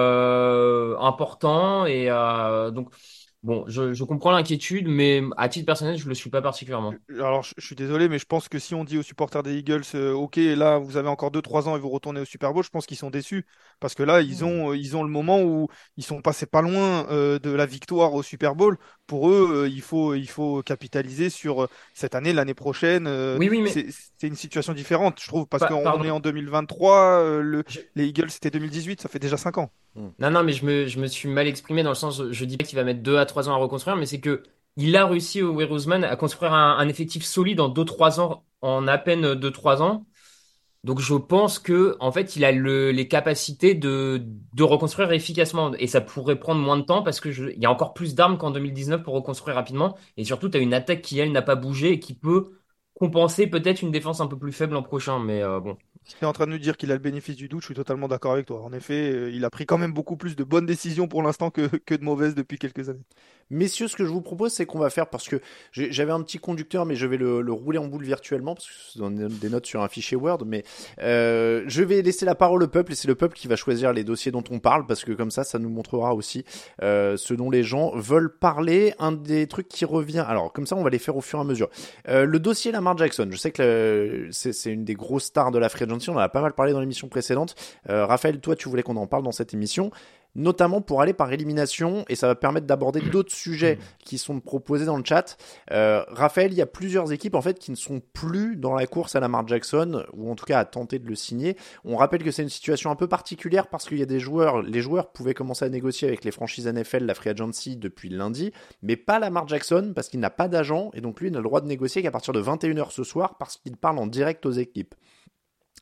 euh, important et euh, donc bon je, je comprends l'inquiétude mais à titre personnel je le suis pas particulièrement. alors, je, je suis désolé, mais je pense que si on dit aux supporters des Eagles, euh, OK, là, vous avez encore deux trois ans et vous retournez au Super Bowl, je pense qu'ils sont déçus. Parce que là, ils ont, euh, ils ont le moment où ils sont passés pas loin euh, de la victoire au Super Bowl. Pour eux, euh, il faut, il faut capitaliser sur euh, cette année, l'année prochaine. euh, Oui oui mais c'est, c'est une situation différente, je trouve, parce pa- qu'on est pardon. en deux mille vingt-trois, euh, le, Je- les Eagles, c'était deux mille dix-huit, ça fait déjà cinq ans. Mm. Non non mais je me je me suis mal exprimé dans le sens je dis pas qu'il va mettre deux à trois ans à reconstruire mais c'est que il a réussi au Roseman à construire un, un effectif solide en deux trois ans en à peine deux trois ans. Donc je pense que en fait il a le, les capacités de, de reconstruire efficacement et ça pourrait prendre moins de temps parce que je, il y a encore plus d'armes qu'en deux mille dix-neuf pour reconstruire rapidement et surtout tu as une attaque qui elle n'a pas bougé et qui peut compenser peut-être une défense un peu plus faible l'an prochain mais euh, bon. Si tu es en train de nous dire qu'il a le bénéfice du doute, je suis totalement d'accord avec toi. En effet, euh, il a pris quand même beaucoup plus de bonnes décisions pour l'instant que, que de mauvaises depuis quelques années. Messieurs, ce que je vous propose, c'est qu'on va faire, parce que j'ai- j'avais un petit conducteur, mais je vais le, le rouler en boule virtuellement, parce que c'est dans des notes sur un fichier Word, mais euh, je vais laisser la parole au peuple, et c'est le peuple qui va choisir les dossiers dont on parle, parce que comme ça, ça nous montrera aussi euh, ce dont les gens veulent parler. Un des trucs qui revient, alors comme ça, on va les faire au fur et à mesure. Euh, le dossier Lamar Jackson, je sais que le- c'est c'est une des grosses stars de la free agency, on en a pas mal parlé dans l'émission précédente. Euh, Raphaël, toi, tu voulais qu'on en parle dans cette émission, notamment pour aller par élimination, et ça va permettre d'aborder d'autres sujets qui sont proposés dans le chat. Euh, Raphaël, il y a plusieurs équipes en fait qui ne sont plus dans la course à Lamar Jackson, ou en tout cas à tenter de le signer. On rappelle que c'est une situation un peu particulière parce qu'il y a des joueurs, les joueurs pouvaient commencer à négocier avec les franchises N F L, la free agency depuis lundi, mais pas Lamar Jackson parce qu'il n'a pas d'agent, et donc lui il n'a le droit de négocier qu'à partir de vingt et une heures ce soir parce qu'il parle en direct aux équipes.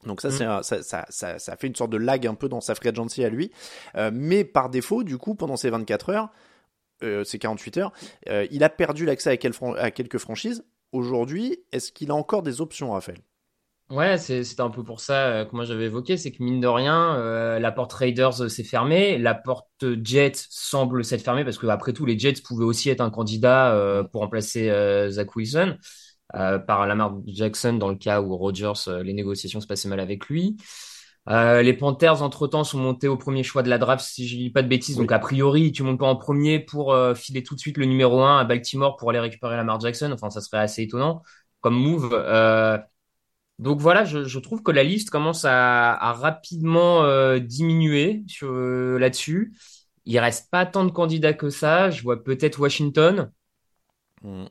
Donc ça, Mm. c'est un- ça, ça, ça, ça fait une sorte de lag un peu dans sa free agency à lui. Euh, mais par défaut, du coup, pendant ces vingt-quatre heures, euh, ces quarante-huit heures, euh, il a perdu l'accès à, quel fran- à quelques franchises. Aujourd'hui, est-ce qu'il a encore des options, Raphaël? Ouais, c'est, c'était un peu pour ça euh, que moi j'avais évoqué, c'est que mine de rien, euh, la porte Raiders euh, s'est fermée, la porte Jets semble s'être fermée parce que après tout, les Jets pouvaient aussi être un candidat euh, Mm. pour remplacer euh, Zach Wilson euh, par Lamar Jackson dans le cas où Rodgers, euh, les négociations se passaient mal avec lui. Euh, les Panthers, entre-temps, sont montés au premier choix de la draft, si je dis pas de bêtises. Oui. Donc, a priori, tu montes pas en premier pour euh, filer tout de suite le numéro un à Baltimore pour aller récupérer Lamar Jackson. Enfin, ça serait assez étonnant comme move. Euh, donc voilà, je, je trouve que la liste commence à, à rapidement euh, diminuer sur, euh, là-dessus. Il reste pas tant de candidats que ça. Je vois peut-être Washington. Mm.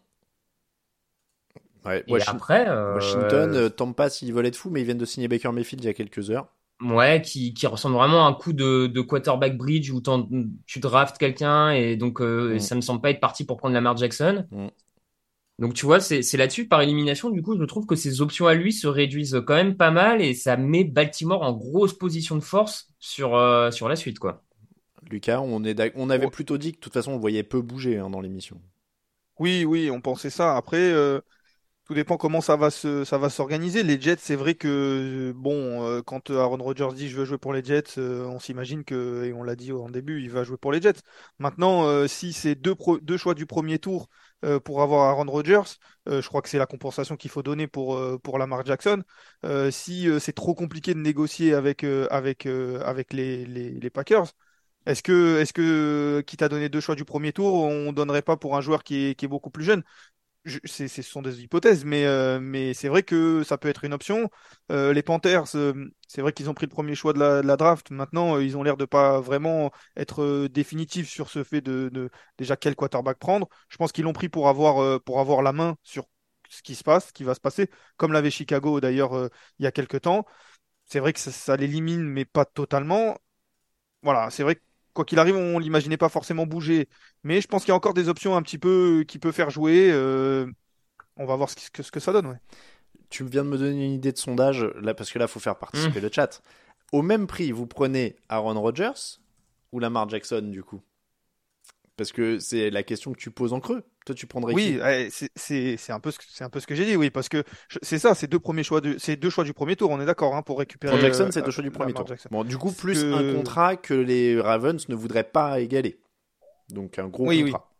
Ouais, Et Washington, après, Washington euh, euh, Tampa, s'ils veulent être fous, mais ils viennent de signer Baker Mayfield il y a quelques heures. ouais, qui, qui ressemble vraiment à un coup de, de quarterback bridge où t'en- tu draftes quelqu'un et donc euh, Mm. ça me semble pas être parti pour prendre Lamar Jackson. Mm. Donc tu vois, c'est c'est là-dessus par élimination. Du coup, je trouve que ses options à lui se réduisent quand même pas mal et ça met Baltimore en grosse position de force sur euh, sur la suite, quoi. Lucas, on, est d'ac- on avait Ouais. plutôt dit que de toute façon, on le voyait peu bouger hein, dans l'émission. Oui, oui, on pensait ça. Après, euh, tout dépend comment ça va se, ça va s'organiser. Les Jets, c'est vrai que euh, bon, euh, quand euh, Aaron Rodgers dit je veux jouer pour les Jets, euh, on s'imagine que, et on l'a dit en début, il va jouer pour les Jets. Maintenant, euh, si c'est deux, pro- deux choix du premier tour euh, pour avoir Aaron Rodgers, euh, je crois que c'est la compensation qu'il faut donner pour, euh, pour Lamar Jackson. Euh, si euh, c'est trop compliqué de négocier avec, euh, avec, euh, avec les, les, les Packers, est-ce que, est-ce que, qui t'a donné deux choix du premier tour, on donnerait pas pour un joueur qui est, qui est beaucoup plus jeune? Je- c'est, c'est- ce sont des hypothèses, mais, euh, mais c'est vrai que ça peut être une option. Euh, les Panthers, euh, c'est vrai qu'ils ont pris le premier choix de la, de la draft. Maintenant, euh, ils ont l'air de pas vraiment être euh, définitifs sur ce fait de, de déjà quel quarterback prendre. Je pense qu'ils l'ont pris pour avoir, euh, pour avoir la main sur ce qui se passe, ce qui va se passer, comme l'avait Chicago d'ailleurs euh, il y a quelques temps. C'est vrai que ça, ça l'élimine, mais pas totalement. Voilà, c'est vrai que quoi qu'il arrive, on l'imaginait pas forcément bouger. Mais je pense qu'il y a encore des options un petit peu qui peut faire jouer. euh, on va voir ce que, ce que ça donne, ouais. Tu viens de me donner une idée de sondage, là, parce que là, il faut faire participer Hmm. le chat. Au même prix, vous prenez Aaron Rodgers ou Lamar Jackson, du coup? Parce que c'est la question que tu poses en creux. Toi, tu prendrais Oui, qui? ouais, c'est c'est- c'est un peu ce que, c'est un peu ce que j'ai dit, oui, parce que je- c'est ça, c'est deux premiers choix du, c'est deux choix du premier tour, on est d'accord, hein, pour récupérer Pour Jackson, euh, c'est deux la- choix du la premier Lamar tour. Jackson. Bon, du coup, Ce plus un que- contrat que les Ravens ne voudraient pas égaler. Donc, un gros Oui, oui. contrat.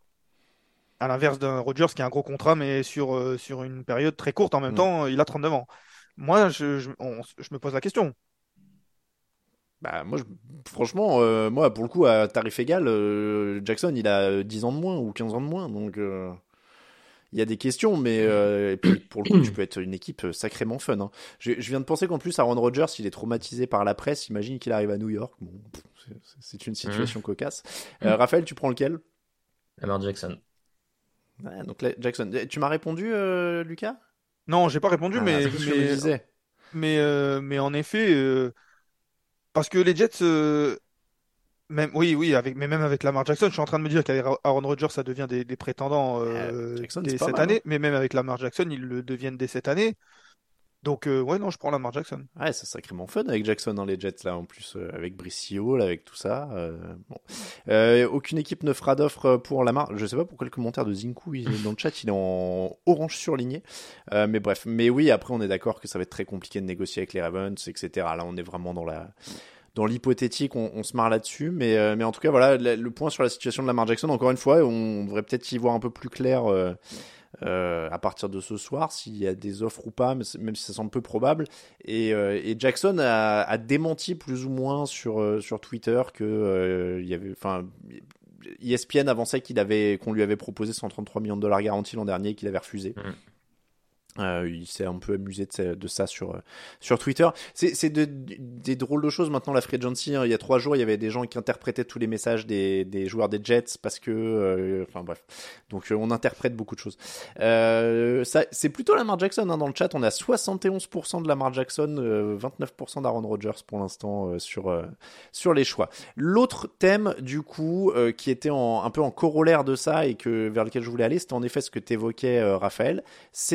À l'inverse d'un Rodgers qui a un gros contrat, mais sur, euh, sur une période très courte en même Mm. temps, il a trente-neuf ans. Moi, je, je, on- je me pose la question. Bah, moi, je- franchement, euh, moi, pour le coup, à tarif égal, euh, Jackson, il a dix ans de moins ou quinze ans de moins. Donc, euh, il y a des questions, mais euh, et puis, pour le coup, tu peux être une équipe sacrément fun. Hein. Je, je viens de penser qu'en plus, Aaron Rodgers, il est traumatisé par la presse. Imagine qu'il arrive à New York. Bon, pff, c'est- c'est une situation cocasse. Euh, Raphaël, tu prends lequel? Lamar Jackson. Ouais, donc là, Jackson. Tu m'as répondu, euh, Lucas? Non, j'ai pas répondu, Ah, mais, c'est ce que je me mais, disais. mais, euh, mais en effet, euh, parce que les Jets, euh, même, oui, oui, avec, mais même avec Lamar Jackson, je suis en train de me dire qu'avec Aaron Rodgers, ça devient des, des prétendants Euh, euh, Jackson, dès c'est pas cette mal. Hein. année, mais même avec Lamar Jackson, ils le deviennent dès cette année. Donc, euh, ouais, non, je prends Lamar Jackson. Ouais, c'est sacrément fun avec Jackson dans les Jets là en plus euh, avec Brice Hall, avec tout ça. euh, bon. Euh, aucune équipe ne fera d'offre pour Lamar. Je sais pas pourquoi le commentaire de Zinku il est dans le chat, il est en orange surligné. Euh, mais bref, mais oui, après on est d'accord que ça va être très compliqué de négocier avec les Ravens, et cetera. Là, on est vraiment dans la dans l'hypothétique, on, on se marre là-dessus, mais euh, mais en tout cas voilà le, le point sur la situation de Lamar Jackson. Encore une fois, on devrait peut-être y voir un peu plus clair. Euh, Euh, à partir de ce soir, s'il y a des offres ou pas, mais même si ça semble peu probable. Et, euh, et Jackson a, a démenti plus ou moins sur, euh, sur Twitter que euh, il y avait, enfin, E S P N avançait qu'il avait, qu'on lui avait proposé cent trente-trois millions de dollars garantis l'an dernier et qu'il avait refusé. Mm. Euh, il s'est un peu amusé de, de ça sur, sur Twitter. C'est, c'est de, de, des drôles de choses maintenant, la free agency. Hein. Il y a trois jours, il y avait des gens qui interprétaient tous les messages des, des joueurs des Jets parce que... Euh, enfin bref. Donc euh, on interprète beaucoup de choses. Euh, ça, c'est plutôt Lamar Jackson hein, dans le chat. On a soixante et onze pour cent de Lamar Jackson, euh, vingt-neuf pour cent d'Aaron Rodgers pour l'instant euh, sur, euh, sur les choix. L'autre thème, du coup, euh, qui était en, un peu en corollaire de ça et que, vers lequel je voulais aller, c'était en effet ce que t'évoquais, euh, Raphaël, c'est les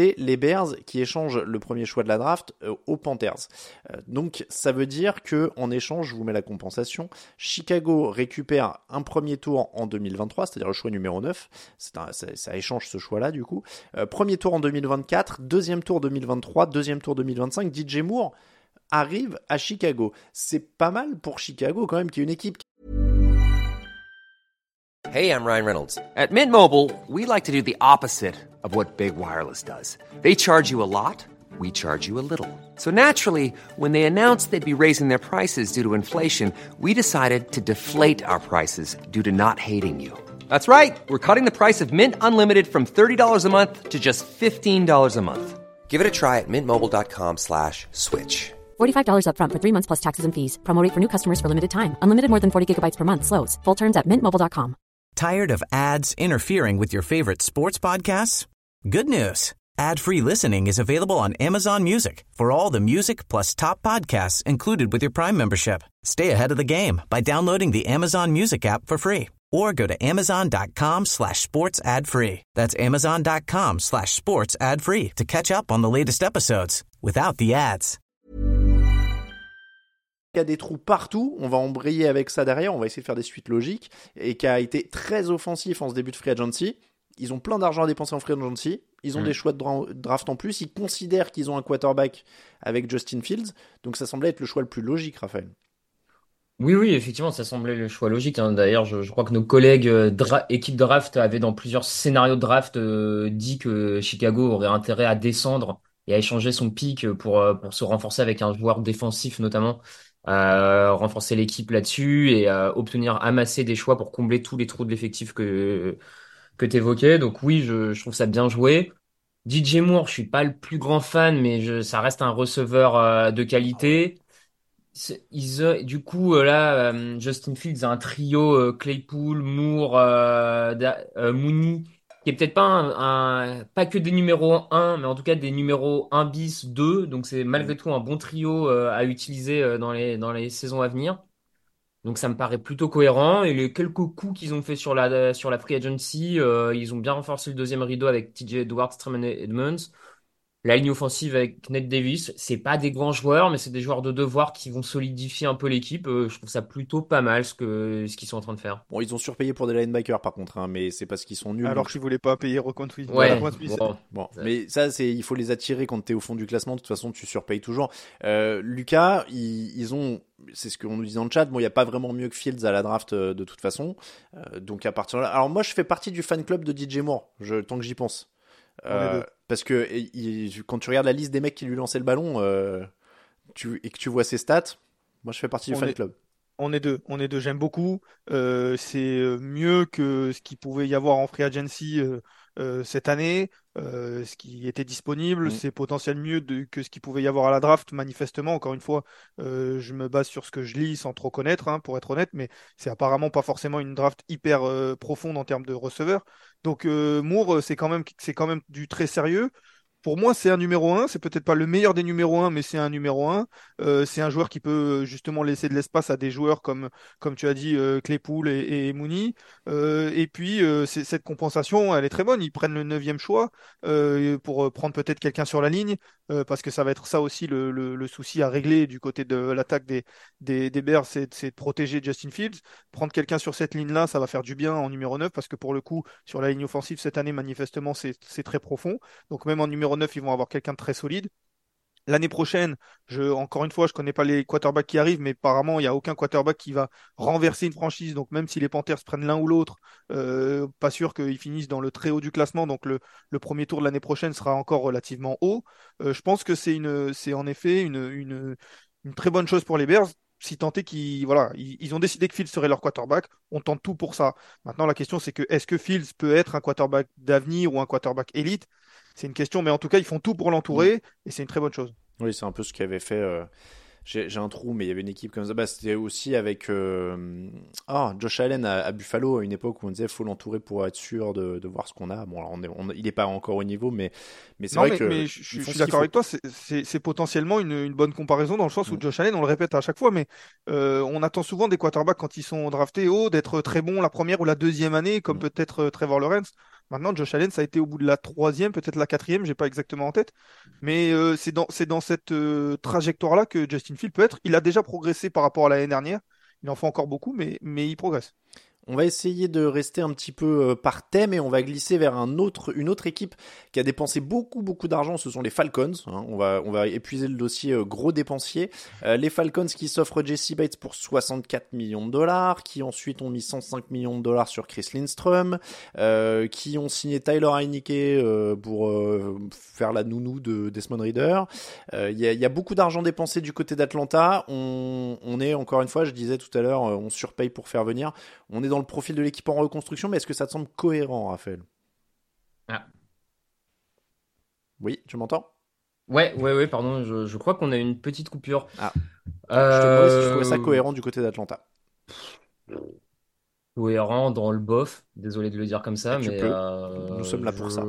Bears qui échangent le premier choix de la draft euh, aux Panthers. Euh, donc ça veut dire que en échange, je vous mets la compensation, Chicago récupère un premier tour en deux mille vingt-trois, c'est-à-dire le choix numéro neuf. C'est un, ça, ça échange ce choix-là du coup. Euh, premier tour en deux mille vingt-quatre, deuxième tour deux mille vingt-trois, deuxième tour deux mille vingt-cinq. D J Moore arrive à Chicago. C'est pas mal pour Chicago quand même, qui est une équipe. Hey, I'm Ryan Reynolds. At Mint Mobile, we like to do the opposite of what Big Wireless does. They charge you a lot, we charge you a little. So naturally, when they announced they'd be raising their prices due to inflation, we decided to deflate our prices due to not hating you. That's right. We're cutting the price of Mint Unlimited from thirty dollars a month to just fifteen dollars a month. Give it a try at mintmobile.com slash switch. forty-five dollars up front for three months plus taxes and fees. Promo rate for new customers for limited time. Unlimited more than forty gigabytes per month slows. Full terms at mint mobile dot com. Tired of ads interfering with your favorite sports podcasts? Good news. Ad-free listening is available on Amazon Music for all the music plus top podcasts included with your Prime membership. Stay ahead of the game by downloading the Amazon Music app for free or go to amazon.com slash sports ad free. That's amazon.com slash sports ad free to catch up on the latest episodes without the ads. Qui a des trous partout, on va embrayer avec ça derrière, on va essayer de faire des suites logiques, et qui a été très offensif en ce début de free agency. Ils ont plein d'argent à dépenser en free agency, ils ont mmh. des choix de dra- draft en plus, ils considèrent qu'ils ont un quarterback avec Justin Fields, donc ça semblait être le choix le plus logique, Raphaël. Oui, oui, effectivement, ça semblait le choix logique, hein. D'ailleurs, je, je crois que nos collègues euh, dra- équipe draft avaient dans plusieurs scénarios de draft euh, dit que Chicago aurait intérêt à descendre et à échanger son pick pour, euh, pour se renforcer avec un joueur défensif notamment. Euh, renforcer l'équipe là-dessus et euh, obtenir, amasser des choix pour combler tous les trous de l'effectif que que t'évoquais. Donc oui, je, je trouve ça bien joué. D J Moore, je suis pas le plus grand fan, mais je, ça reste un receveur euh, de qualité. C'est- Ils, euh, du coup, euh, là, euh, Justin Fields a un trio euh, Claypool, Moore, euh, Da- euh, Mooney, qui est peut-être pas un, un- pas que des numéros un, mais en tout cas des numéros un bis, deux. Donc c'est malgré tout un bon trio euh, à utiliser euh, dans les dans les saisons à venir. Donc ça me paraît plutôt cohérent. Et les quelques coups qu'ils ont fait sur la sur la free agency, euh, ils ont bien renforcé le deuxième rideau avec T J Edwards, Tremaine Edmonds. La ligne offensive avec Nate Davis, c'est pas des grands joueurs, mais c'est des joueurs de devoir qui vont solidifier un peu l'équipe. Euh, je trouve ça plutôt pas mal ce que ce qu'ils sont en train de faire. Bon, ils ont surpayé pour des linebackers par contre, hein, mais c'est parce qu'ils sont nuls. Alors donc- qu'ils voulaient pas payer Roquan Smith. Ouais, Roquan Smith, bon, Bon, Ça- mais ça, c'est, il faut les attirer quand t'es au fond du classement. De toute façon, tu surpayes toujours. Euh, Lucas, ils, ils ont, c'est ce qu'on nous dit dans le chat. Bon, il y a pas vraiment mieux que Fields à la draft euh, de toute façon. Euh, donc à partir de là, alors moi, je fais partie du fan club de D J Moore. Je, tant que j'y pense, On est Euh, deux. parce que il- il- quand tu regardes la liste des mecs qui lui lançaient le ballon, euh, tu, et que tu vois ses stats, moi, je fais partie du On fan est- club. On est deux, on est deux, j'aime beaucoup. Euh, c'est euh, mieux que ce qu'il pouvait y avoir en free agency euh, euh, cette année, euh, ce qui était disponible. Mm. C'est potentiellement mieux de- que ce qu'il pouvait y avoir à la draft, manifestement. Encore une fois, euh, je me base sur ce que je lis sans trop connaître, hein, pour être honnête, mais c'est apparemment pas forcément une draft hyper euh, profonde en termes de receveurs. Donc euh, Moore, euh, c'est quand même, c'est quand même du très sérieux. Pour moi, c'est un numéro un. C'est peut-être pas le meilleur des numéros un, mais c'est un numéro un. Euh, c'est un joueur qui peut euh, justement laisser de l'espace à des joueurs comme, comme tu as dit, euh, Claypool et, et Mooney. Euh, et puis, euh, c'est- cette compensation, elle est très bonne. Ils prennent le neuvième choix euh, pour euh, prendre peut-être quelqu'un sur la ligne, euh, parce que ça va être ça aussi le, le- le souci à régler du côté de l'attaque des, des, des Bears, c'est c'est de protéger Justin Fields. Prendre quelqu'un sur cette ligne-là, ça va faire du bien en numéro neuf, parce que pour le coup, sur la ligne offensive cette année, manifestement, c'est c'est très profond. Donc même en numéro neuf, ils vont avoir quelqu'un de très solide. L'année prochaine, je, encore une fois, je connais pas les quarterbacks qui arrivent, mais apparemment, il n'y a aucun quarterback qui va renverser une franchise. Donc, même si les Panthers prennent l'un ou l'autre, euh, pas sûr qu'ils finissent dans le très haut du classement. Donc, le, le premier tour de l'année prochaine sera encore relativement haut. Euh, je pense que c'est une, c'est en effet une, une, une très bonne chose pour les Bears. Si tant est qu'ils, voilà, ils, ils ont décidé que Fields serait leur quarterback, on tente tout pour ça. Maintenant, la question, c'est que est-ce que Fields peut être un quarterback d'avenir ou un quarterback élite? C'est une question, mais en tout cas, ils font tout pour l'entourer et c'est une très bonne chose. Oui, c'est un peu ce qu'avait fait. euh, J'ai, j'ai un trou, mais il y avait une équipe comme ça. Bah, c'était aussi avec euh, ah, Josh Allen à, à Buffalo à une époque où on disait faut l'entourer pour être sûr de, de voir ce qu'on a. Bon, alors on est, on- il n'est pas encore au niveau, mais, mais c'est Non, vrai mais, que mais je, ils je- font je suis ce qu'il d'accord faut. avec toi, c'est c'est- c'est potentiellement une, une bonne comparaison dans le sens où Mm. Josh Allen, on le répète à chaque fois, mais euh, on attend souvent des quarterbacks quand ils sont draftés haut d'être très bons la première ou la deuxième année, comme Mm. peut-être euh, Trevor Lawrence. Maintenant, Josh Allen, ça a été au bout de la troisième, peut-être la quatrième, j'ai pas exactement en tête. Mais euh, c'est dans, c'est dans cette euh, trajectoire-là que Justin Fields peut être. Il a déjà progressé par rapport à l'année dernière. Il en fait encore beaucoup, mais, mais il progresse. On va essayer de rester un petit peu euh, par thème et on va glisser vers un autre, une autre équipe qui a dépensé beaucoup beaucoup d'argent. Ce sont les Falcons. Hein. On va, on va épuiser le dossier euh, gros dépensier. Euh, les Falcons qui s'offrent Jesse Bates pour soixante-quatre millions de dollars, qui ensuite ont mis cent cinq millions de dollars sur Chris Lindstrom, euh, qui ont signé Tyler Heinicke euh, pour euh, faire la nounou de Desmond Ridder. Il euh, y, a, y a beaucoup d'argent dépensé du côté d'Atlanta. On, on est encore une fois, je disais tout à l'heure, on surpaye pour faire venir. On est dans le profil de l'équipe en reconstruction, mais est-ce que ça te semble cohérent, Raphaël? Ah. Oui, tu m'entends? Ouais, ouais, ouais, pardon, je, je crois qu'on a une petite coupure. Ah. Euh... Je te demandais si tu trouvais ça cohérent du côté d'Atlanta. Cohérent dans le bof, désolé de le dire comme ça, tu mais peux. euh, Nous sommes là je... pour ça.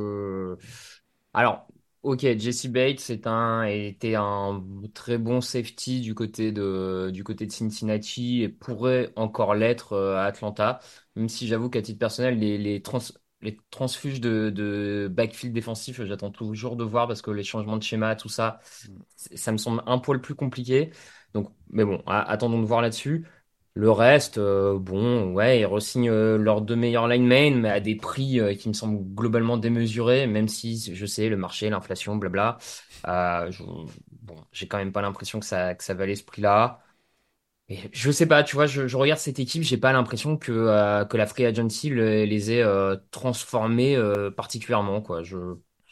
Alors, ok, Jesse Bates est un, était un très bon safety du côté de, du côté de Cincinnati et pourrait encore l'être euh, à Atlanta, même si j'avoue qu'à titre personnel, les, les, trans, les transfuges de, de backfield défensif, j'attends toujours de voir parce que les changements de schéma, tout ça, ça me semble un poil plus compliqué. Donc, mais bon, à- attendons de voir là-dessus. Le reste, euh, bon, ouais, ils re-signent euh, leurs deux meilleurs linemen, mais à des prix euh, qui me semblent globalement démesurés, même si je sais, le marché, l'inflation, blabla. Euh, je- bon, j'ai quand même pas l'impression que ça, que ça valait ce prix-là. Et je sais pas, tu vois, je, je regarde cette équipe, j'ai pas l'impression que, euh, que la free agency le- les ait euh, transformés euh, particulièrement, quoi. Je...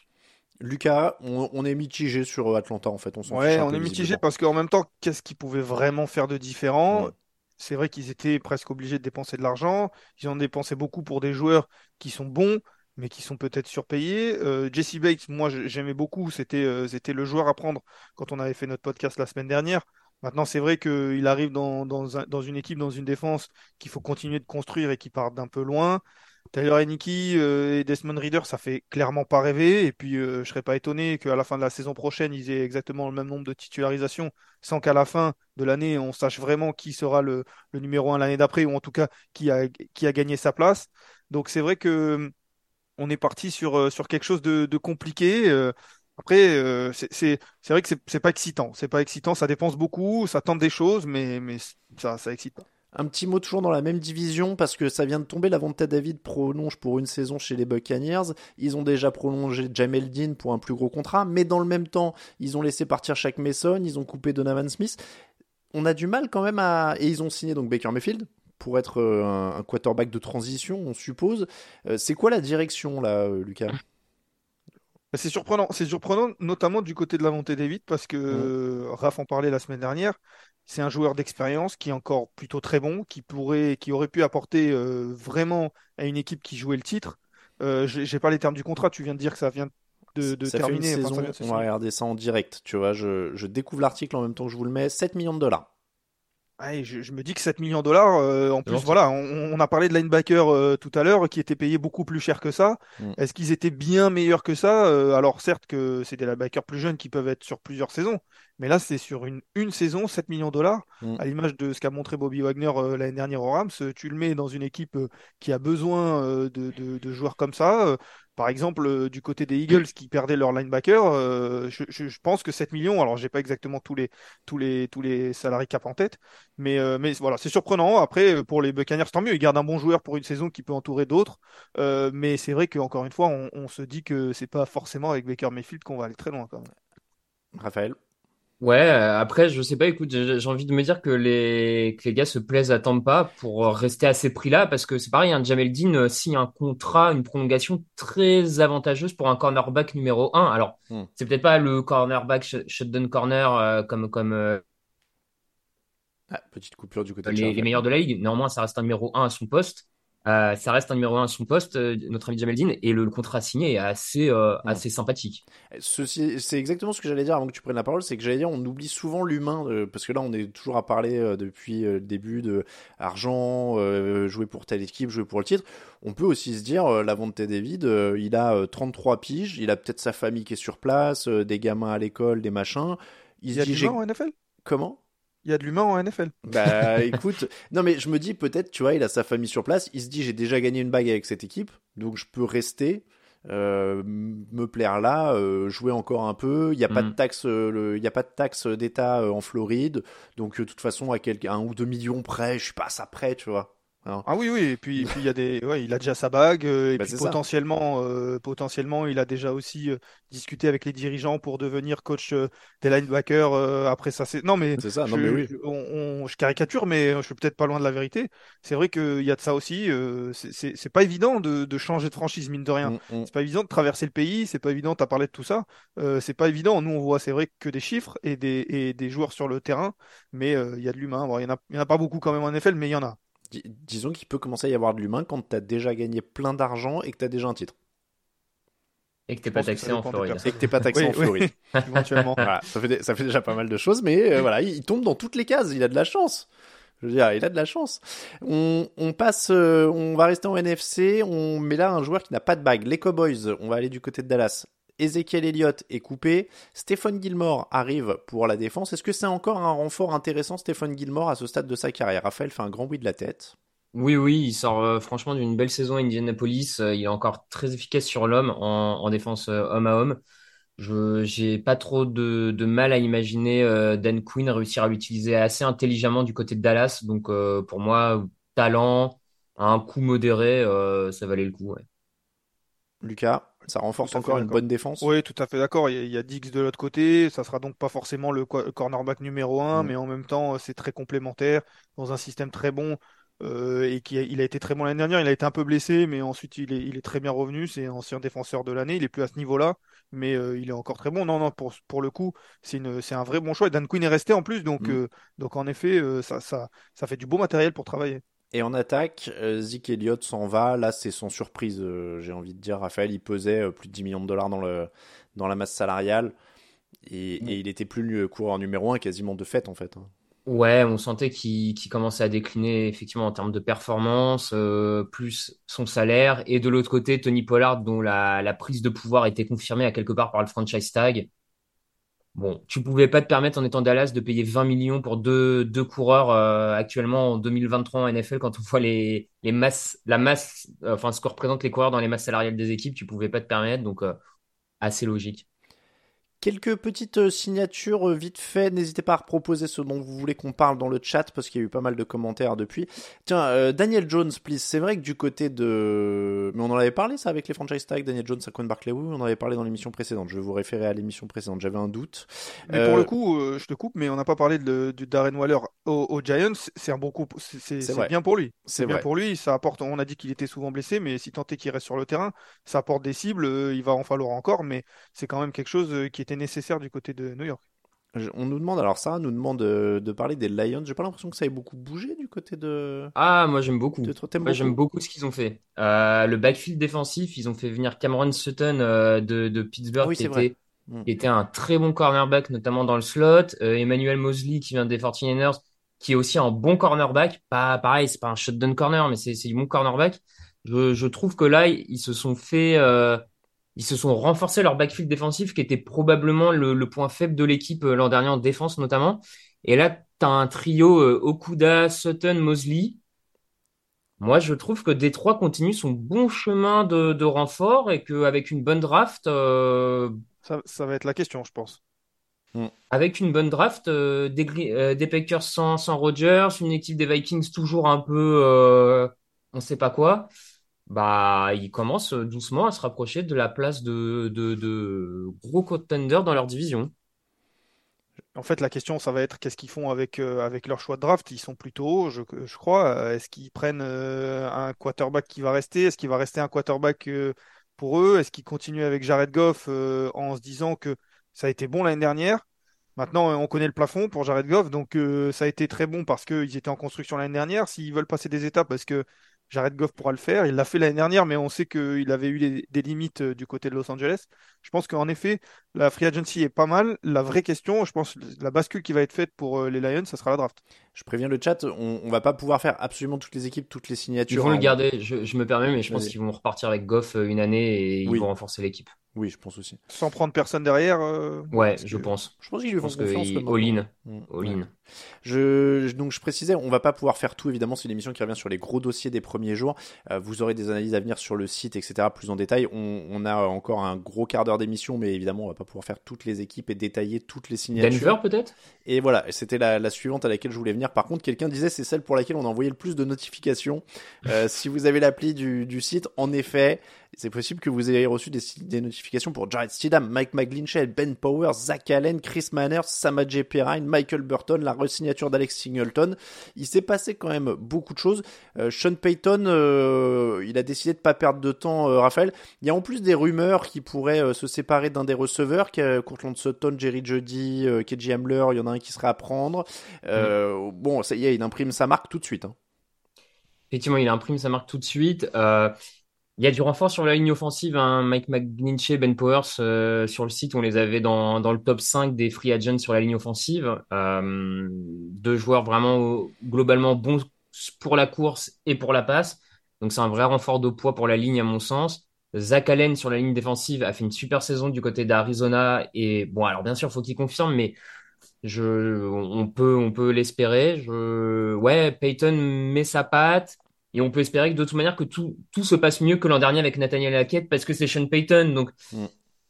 Lucas, on, on est mitigé sur Atlanta en fait, on s'en fiche Ouais, un on peu est mitigé visiblement. parce qu'en même temps, qu'est-ce qu'ils pouvaient vraiment faire de différent? Mm. C'est vrai qu'ils étaient presque obligés de dépenser de l'argent. Ils ont dépensé beaucoup pour des joueurs qui sont bons, mais qui sont peut-être surpayés. Euh, Jesse Bates, moi, je- j'aimais beaucoup. C'était euh, c'était le joueur à prendre quand on avait fait notre podcast la semaine dernière. Maintenant, c'est vrai qu'il arrive dans, dans, un- dans une équipe, dans une défense qu'il faut continuer de construire et qui part d'un peu loin. Tyler Heinicke euh, et Desmond Ridder, ça fait clairement pas rêver. Et puis, euh, je serais pas étonné qu'à la fin de la saison prochaine, ils aient exactement le même nombre de titularisations, sans qu'à la fin de l'année, on sache vraiment qui sera le, le numéro un l'année d'après, ou en tout cas qui a, qui a gagné sa place. Donc, c'est vrai que euh, on est parti sur, euh, sur quelque chose de, de compliqué. Euh, après, euh, c'est c'est- c'est vrai que c'est c'est pas excitant. C'est pas excitant, ça dépense beaucoup, ça tente des choses, mais, mais ça, ça excite pas. Un petit mot toujours dans la même division parce que ça vient de tomber, la Vontae David prolonge pour une saison chez les Buccaneers. Ils ont déjà prolongé Jamel Dean pour un plus gros contrat, mais dans le même temps, ils ont laissé partir Shaq Mason, ils ont coupé Donovan Smith. On a du mal quand même à... Et ils ont signé donc Baker Mayfield pour être euh, un, un quarterback de transition, on suppose. Euh, c'est quoi la direction là, euh, Lucas? C'est surprenant, c'est surprenant, notamment du côté de la montée des vite, parce que Mm. euh, Raph en parlait la semaine dernière. C'est un joueur d'expérience qui est encore plutôt très bon, qui pourrait, qui aurait pu apporter euh, vraiment à une équipe qui jouait le titre. Euh, j'ai j'ai pas les termes du contrat. Tu viens de dire que ça vient de, de Ça fait une terminer. Enfin, ça saison, vient de se on va finir. regarder ça en direct, tu vois, je, je découvre l'article en même temps que je vous le mets, sept millions de dollars. Ouais, je, je me dis que sept millions de dollars, euh, en C'est plus, gentil. voilà, on, on a parlé de linebacker euh, tout à l'heure, qui étaient payés beaucoup plus cher que ça. Mm. Est-ce qu'ils étaient bien meilleurs que ça? Euh, alors certes que c'est des linebackers plus jeunes qui peuvent être sur plusieurs saisons, mais là c'est sur une, une saison, sept millions de dollars, Mm. à l'image de ce qu'a montré Bobby Wagner euh, l'année dernière au Rams. Euh, tu le mets dans une équipe euh, qui a besoin euh, de, de- de joueurs comme ça. Euh, par exemple, euh, du côté des Eagles qui perdaient leur linebacker, euh, je, je- je pense que sept millions, alors j'ai pas exactement tous les, tous les, tous les salariés cap en tête, mais, euh, mais voilà, c'est surprenant. Après, euh, pour les Buccaneers, tant mieux. Ils gardent un bon joueur pour une saison qui peut entourer d'autres. Euh, mais c'est vrai qu'encore une fois, on, on se dit que c'est pas forcément avec Baker Mayfield qu'on va aller très loin quand même. Raphaël? Ouais, euh, après, je sais pas, écoute, j'ai j'ai envie de me dire que les, que les gars se plaisent à Tampa pour euh, rester à ces prix-là, parce que c'est pareil, hein, Jamel Dean euh, signe un contrat, une prolongation très avantageuse pour un cornerback numéro un. Alors, Mm. c'est peut-être pas le cornerback sh- shutdown corner euh, comme, comme euh, Ah, petite coupure du côté de les, les Raphaël. meilleurs de la ligue. Néanmoins, ça reste un numéro un à son poste. Euh, ça reste un numéro un à son poste, euh, notre ami Jamel Dean, et le, le contrat signé est assez, euh, Mm. assez sympathique. Ceci, c'est exactement ce que j'allais dire avant que tu prennes la parole, c'est que j'allais dire on oublie souvent l'humain, euh, parce que là on est toujours à parler euh, depuis euh, le début de argent, euh, jouer pour telle équipe, jouer pour le titre. On peut aussi se dire, euh, la Vontae David, euh, il a euh, trente-trois piges, il a peut-être sa famille qui est sur place, euh, des gamins à l'école, des machins. Il Il se y a dit, de j'ai... l'humain en N F L? Comment? Il y a de l'humain en N F L. Bah écoute, non mais je me dis peut-être, tu vois, il a sa famille sur place, il se dit j'ai déjà gagné une bague avec cette équipe, donc je peux rester, euh, me plaire là, euh, jouer encore un peu. Il n'y a pas de Mm. taxe, euh, le- il y a pas de taxe d'État euh, en Floride, donc euh, de toute façon à quelqu'un un ou deux millions près, je suis pas à ça près, tu vois. Hein. Ah oui, oui, et puis, et puis il y a des, ouais, il a déjà sa bague, euh, et Bah puis c'est ça. potentiellement, euh, potentiellement, il a déjà aussi euh, discuté avec les dirigeants pour devenir coach euh, des linebackers euh, après ça. C'est... Non, mais C'est ça. Non mais je, oui. je, on- on- je caricature, mais je suis peut-être pas loin de la vérité. C'est vrai qu'il y a de ça aussi. euh, c'est c'est- c'est pas évident de, de changer de franchise, mine de rien. Mm, mm. C'est pas évident de traverser le pays, c'est pas évident, tu as parlé de tout ça. Euh, c'est pas évident. Nous, on voit, c'est vrai, que des chiffres et des, et des joueurs sur le terrain, mais euh, il y a de l'humain. Bon, il y en a, il y en a pas beaucoup quand même en N F L, mais il y en a. Dis- disons qu'il peut commencer à y avoir de l'humain quand t'as déjà gagné plein d'argent et que t'as déjà un titre. Et que Je t'es pas pense que ça taxé en dépend des Floride. personnes. Et que t'es pas taxé Oui, en Floride. oui, éventuellement. Voilà, ça fait, dé- ça fait déjà pas mal de choses, mais euh, voilà, il, il tombe dans toutes les cases, il a de la chance. Je veux dire, il a de la chance. On, on passe, euh, on va rester en N F C, on met là un joueur qui n'a pas de bague. Les Cowboys, on va aller du côté de Dallas. Ezekiel Elliott est coupé. Stephen Gilmore arrive pour la défense. Est-ce que c'est encore un renfort intéressant, Stephen Gilmore, à ce stade de sa carrière? Raphaël fait un grand oui de la tête. Oui, oui, il sort euh, franchement d'une belle saison à Indianapolis. Euh, il est encore très efficace sur l'homme en, en défense euh, homme à homme. Je j'ai pas trop de, de mal à imaginer euh, Dan Quinn réussir à l'utiliser assez intelligemment du côté de Dallas. Donc euh, pour moi, talent, à un coût modéré, euh, ça valait le coup. Ouais. Lucas, ça Tout renforce à fait encore une d'accord. bonne défense. Oui, tout à fait d'accord. Il y a, il y a Diggs de l'autre côté. Ça sera donc pas forcément le co- cornerback numéro un, Mm. mais en même temps, euh, c'est très complémentaire dans un système très bon euh, et qui a, il a été très bon l'année dernière. Il a été un peu blessé, mais ensuite il est, il est très bien revenu. C'est ancien défenseur de l'année. Il est plus à ce niveau-là, mais euh, il est encore très bon. Non, non, pour, pour le coup, c'est une, c'est un vrai bon choix. Et Dan Quinn est resté en plus, donc, Mm. euh, donc en effet, euh, ça, ça, ça fait du beau matériel pour travailler. Et en attaque, euh, Zeke Elliott s'en va. Là, c'est sans surprise, euh, j'ai envie de dire. Raphaël, il pesait euh, plus de dix millions de dollars dans, le, dans la masse salariale. Et, et il était plus le coureur numéro un quasiment de fait, en fait. Hein. Ouais, on sentait qu'il qu'il commençait à décliner effectivement en termes de performance, euh, plus son salaire. Et de l'autre côté, Tony Pollard, dont la, la prise de pouvoir était confirmée à quelque part par le franchise tag. Bon, tu pouvais pas te permettre en étant Dallas de payer vingt millions pour deux, deux coureurs euh, actuellement en deux mille vingt-trois en N F L quand on voit les, les masses, la masse, euh, enfin ce que représentent les coureurs dans les masses salariales des équipes, tu pouvais pas te permettre, donc euh, assez logique. Quelques petites euh, signatures euh, vite fait. N'hésitez pas à proposer ce dont vous voulez qu'on parle dans le chat parce qu'il y a eu pas mal de commentaires depuis. Tiens, euh, Daniel Jones, please. C'est vrai que du côté de... Mais on en avait parlé ça avec les franchise tags, Daniel Jones, Saquon Barkley. Oui, on en avait parlé dans l'émission précédente. Je vais vous référer à l'émission précédente. J'avais un doute. Mais Euh, pour le coup, euh, je te coupe, mais on n'a pas parlé de, de Darren Waller aux, aux Giants. C'est un bon coup, c'est c'est- C'est c'est vrai. bien pour lui. C'est C'est bien vrai. pour lui. Ça apporte. On a dit qu'il était souvent blessé, mais si tant est qu'il reste sur le terrain, ça apporte des cibles. euh, il va en falloir encore, mais c'est quand même quelque chose euh, qui était nécessaire du côté de New York. Je- On nous demande, alors Sarah nous demande euh, de parler des Lions. J'ai pas l'impression que ça ait beaucoup bougé du côté de... Ah, moi j'aime beaucoup. de... T'aimes Moi j'aime beaucoup? beaucoup ce qu'ils ont fait. Euh, le backfield défensif, ils ont fait venir Cameron Sutton euh, de, de Ah Pittsburgh oui, qui c'est vrai. était, Mm. qui était un très bon cornerback, notamment dans le slot. Euh, Emmanuel Mosley qui vient des forty-niners, qui est aussi un bon cornerback. Pas pareil, c'est pas un shotgun corner, mais c'est c'est du bon cornerback. Je, je trouve que là, ils se sont fait, euh, ils se sont renforcés leur backfield défensif, qui était probablement le, le point faible de l'équipe euh, l'an dernier en défense notamment. Et là, tu as un trio euh, Okuda, Sutton, Mosley. Moi, je trouve que Détroit continue son bon chemin de, de renfort et qu'avec une bonne draft, euh, Ça, ça va être la question, je pense. Mm. avec une bonne draft, euh, des, Gri- euh, des Packers sans, sans Rodgers, une équipe des Vikings toujours un peu, euh, on sait pas quoi, bah, ils commencent euh, doucement à se rapprocher de la place de, de, de gros contenders dans leur division. En fait, la question, ça va être qu'est-ce qu'ils font avec, euh, avec leur choix de draft. Ils sont plutôt hauts, je, je crois. Euh, Est-ce qu'ils prennent euh, un quarterback qui va rester? Est-ce qu'il va rester un quarterback euh, pour eux? Est-ce qu'ils continuent avec Jared Goff euh, en se disant que ça a été bon l'année dernière? Maintenant, euh, on connaît le plafond pour Jared Goff, donc euh, ça a été très bon parce qu'ils étaient en construction l'année dernière. S'ils veulent passer des étapes, parce que Jared Goff pourra le faire, il l'a fait l'année dernière, mais on sait qu'il avait eu des, des limites euh, du côté de Los Angeles. Je pense qu'en effet, la free agency est pas mal. La vraie question, je pense, la bascule qui va être faite pour euh, les Lions, ça sera la draft. Je préviens le chat, on, on va pas pouvoir faire absolument toutes les équipes, toutes les Ils signatures. vont le hein. garder, je, je me permets, mais je pense Vas-y. qu'ils vont repartir avec Goff euh, une année et ils Oui. vont renforcer l'équipe. Oui, je pense aussi. Sans prendre personne derrière. euh, Ouais, parce je que pense. Je pense qu'ils Je lui font pense que confiance il- le maintenant. all-in. Mm, All ouais. in. Je, donc je précisais, on va pas pouvoir faire tout, évidemment, c'est une émission qui revient sur les gros dossiers des premiers jours. Euh, vous aurez des analyses à venir sur le site, et cetera, plus en détail. On, on a encore un gros quart d'heure d'émission, mais évidemment, on va pas pouvoir faire toutes les équipes et détailler toutes les signatures. Denver, peut-être? Et voilà, c'était la, la suivante à laquelle je voulais venir. Par contre, quelqu'un disait c'est celle pour laquelle on a envoyé le plus de notifications. Euh, si vous avez l'appli du, du site, en effet, c'est possible que vous ayez reçu des, des notifications pour Jared Stidham, Mike McGlinchey, Ben Powers, Zach Allen, Chris Manners, Samaje Perine, Michael Burton, la re-signature d'Alex Singleton. Il s'est passé quand même beaucoup de choses. Euh, Sean Payton, euh, il a décidé de pas perdre de temps, euh, Raphaël. Il y a en plus des rumeurs qui pourraient euh, se séparer d'un des receveurs, euh, Courtland Sutton, Jerry Jeudy, euh, K J Hamler, il y en a un qui serait à prendre. Euh, mmh. Bon, ça y est, il imprime sa marque tout de suite. Hein. Effectivement, il imprime sa marque tout de suite. Euh, il y a du renfort sur la ligne offensive. Hein. Mike McGlinchey, Ben Powers, euh, sur le site, on les avait dans, dans le top cinq des free agents sur la ligne offensive. Euh, deux joueurs vraiment globalement bons pour la course et pour la passe. Donc c'est un vrai renfort de poids pour la ligne à mon sens. Zach Allen sur la ligne défensive a fait une super saison du côté d'Arizona. Et bon, alors bien sûr, faut qu'il confirme, mais je, on peut, on peut l'espérer. Je, ouais, Peyton met sa patte et on peut espérer que de toute manière que tout, tout se passe mieux que l'an dernier avec Nathaniel Hackett parce que c'est Sean Payton. Donc, mm.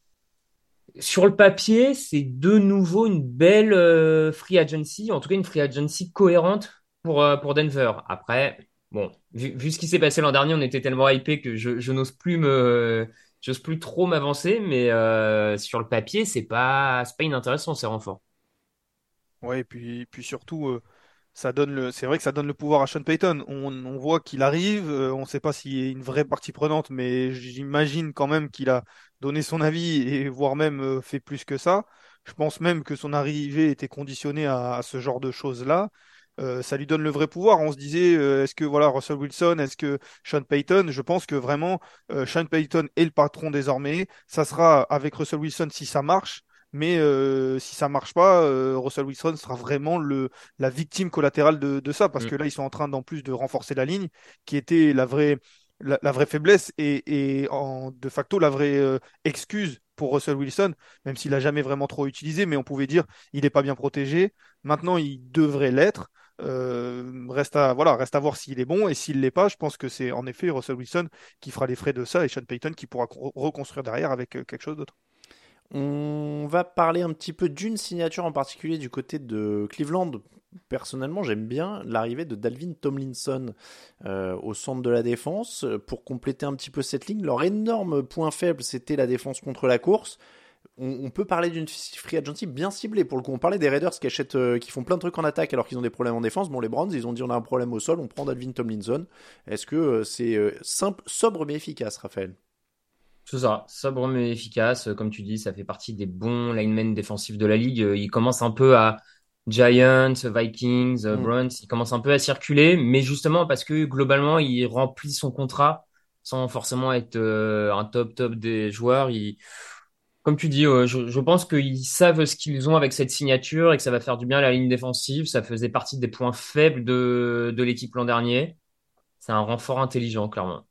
sur le papier, c'est de nouveau une belle euh, free agency, en tout cas une free agency cohérente pour, euh, pour Denver. Après, bon, vu, vu ce qui s'est passé l'an dernier, on était tellement hypé que je, je n'ose plus me, j'ose plus trop m'avancer, mais euh, sur le papier, c'est pas, c'est pas inintéressant ces renforts. Ouais, et puis, puis surtout, euh, ça donne le, c'est vrai que ça donne le pouvoir à Sean Payton. On, on voit qu'il arrive, euh, on ne sait pas s'il y a une vraie partie prenante, mais j'imagine quand même qu'il a donné son avis et voire même euh, fait plus que ça. Je pense même que son arrivée était conditionnée à, à ce genre de choses-là. Euh, ça lui donne le vrai pouvoir. On se disait, euh, est-ce que voilà Russell Wilson, est-ce que Sean Payton? Je pense que vraiment, euh, Sean Payton est le patron désormais. Ça sera avec Russell Wilson si ça marche. Mais euh, si ça marche pas, euh, Russell Wilson sera vraiment le, la victime collatérale de, de ça, parce Mm. que là, ils sont en train d'en plus de renforcer la ligne, qui était la vraie, la, la vraie faiblesse et, et en, de facto la vraie euh, excuse pour Russell Wilson, même s'il a jamais vraiment trop utilisé, mais on pouvait dire il n'est pas bien protégé. Maintenant, il devrait l'être. Euh, reste à voilà, reste à voir s'il est bon et s'il l'est pas. Je pense que c'est en effet Russell Wilson qui fera les frais de ça et Sean Payton qui pourra co- reconstruire derrière avec euh, quelque chose d'autre. On va parler un petit peu d'une signature en particulier du côté de Cleveland. Personnellement, j'aime bien l'arrivée de Dalvin Tomlinson euh, au centre de la défense pour compléter un petit peu cette ligne. Leur énorme point faible, c'était la défense contre la course. On, on peut parler d'une free agency bien ciblée. Pour le coup, on parlait des Raiders qui achètent, euh, qui font plein de trucs en attaque alors qu'ils ont des problèmes en défense. Bon, les Browns, ils ont dit on a un problème au sol, on prend Dalvin Tomlinson. Est-ce que euh, c'est euh, simple, sobre mais efficace, Raphaël? C'est ça, sobre mais efficace. Comme tu dis, ça fait partie des bons linemen défensifs de la ligue. Il commence un peu à Giants, Vikings, mm. Browns, il commence un peu à circuler, mais justement parce que globalement, il remplit son contrat sans forcément être euh, un top top des joueurs. Il... Comme tu dis, euh, je, je pense qu'ils savent ce qu'ils ont avec cette signature et que ça va faire du bien à la ligne défensive. Ça faisait partie des points faibles de, de l'équipe l'an dernier. C'est un renfort intelligent, clairement.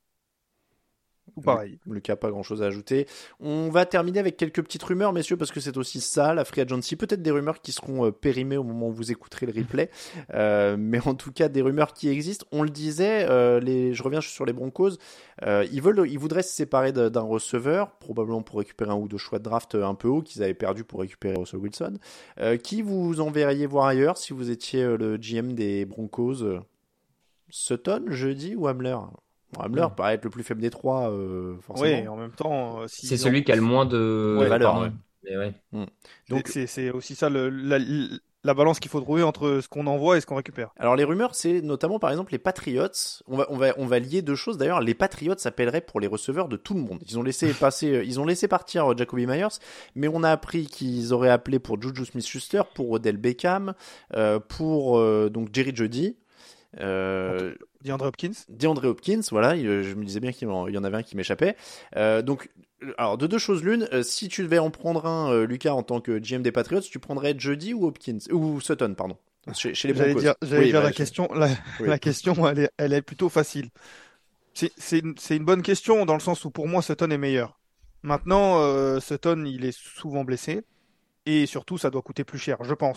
Pareil. Lucas, pas grand chose à ajouter. On va terminer avec quelques petites rumeurs, messieurs, parce que c'est aussi ça, la free agency. Peut-être des rumeurs qui seront euh, périmées au moment où vous écouterez le replay. euh, mais en tout cas, des rumeurs qui existent. On le disait, euh, les... je reviens sur les Broncos. Euh, ils, veulent, ils voudraient se séparer de, d'un receveur, probablement pour récupérer un ou deux choix de draft un peu haut qu'ils avaient perdu pour récupérer Russell Wilson. Euh, qui vous enverriez voir ailleurs si vous étiez euh, le G M des Broncos? euh, Sutton, jeudi ou Hamler? Bon, Hamler mmh. paraît être le plus faible des trois, euh, forcément. Oui, en même temps, euh, si c'est celui ont... qui a le moins de ouais, valeur. Ouais. Mais ouais. Mmh. Donc c'est, c'est aussi ça le, la, la balance qu'il faut trouver entre ce qu'on envoie et ce qu'on récupère. Alors les rumeurs, c'est notamment par exemple les Patriots. On va, on va, on va lier deux choses. D'ailleurs, les Patriots s'appelleraient pour les receveurs de tout le monde. Ils ont laissé passer, ils ont laissé partir Jacoby Myers, mais on a appris qu'ils auraient appelé pour Juju Smith-Schuster, pour Odell Beckham, euh, pour euh, donc Jerry Jeudy. Euh, DeAndre Hopkins. DeAndre Hopkins, voilà, je me disais bien qu'il y en avait un qui m'échappait. Euh, donc, alors de deux choses l'une, euh, si tu devais en prendre un, euh, Lucas, en tant que G M des Patriots, tu prendrais Jeudy ou Hopkins ou Sutton, pardon, chez, chez les Broncos. J'allais dire, j'allais oui, dire bah, la je... question, la, oui. la question, elle est, elle est plutôt facile. C'est, c'est, une, c'est une bonne question dans le sens où pour moi Sutton est meilleur. Maintenant, euh, Sutton, il est souvent blessé. Et surtout, ça doit coûter plus cher, je pense.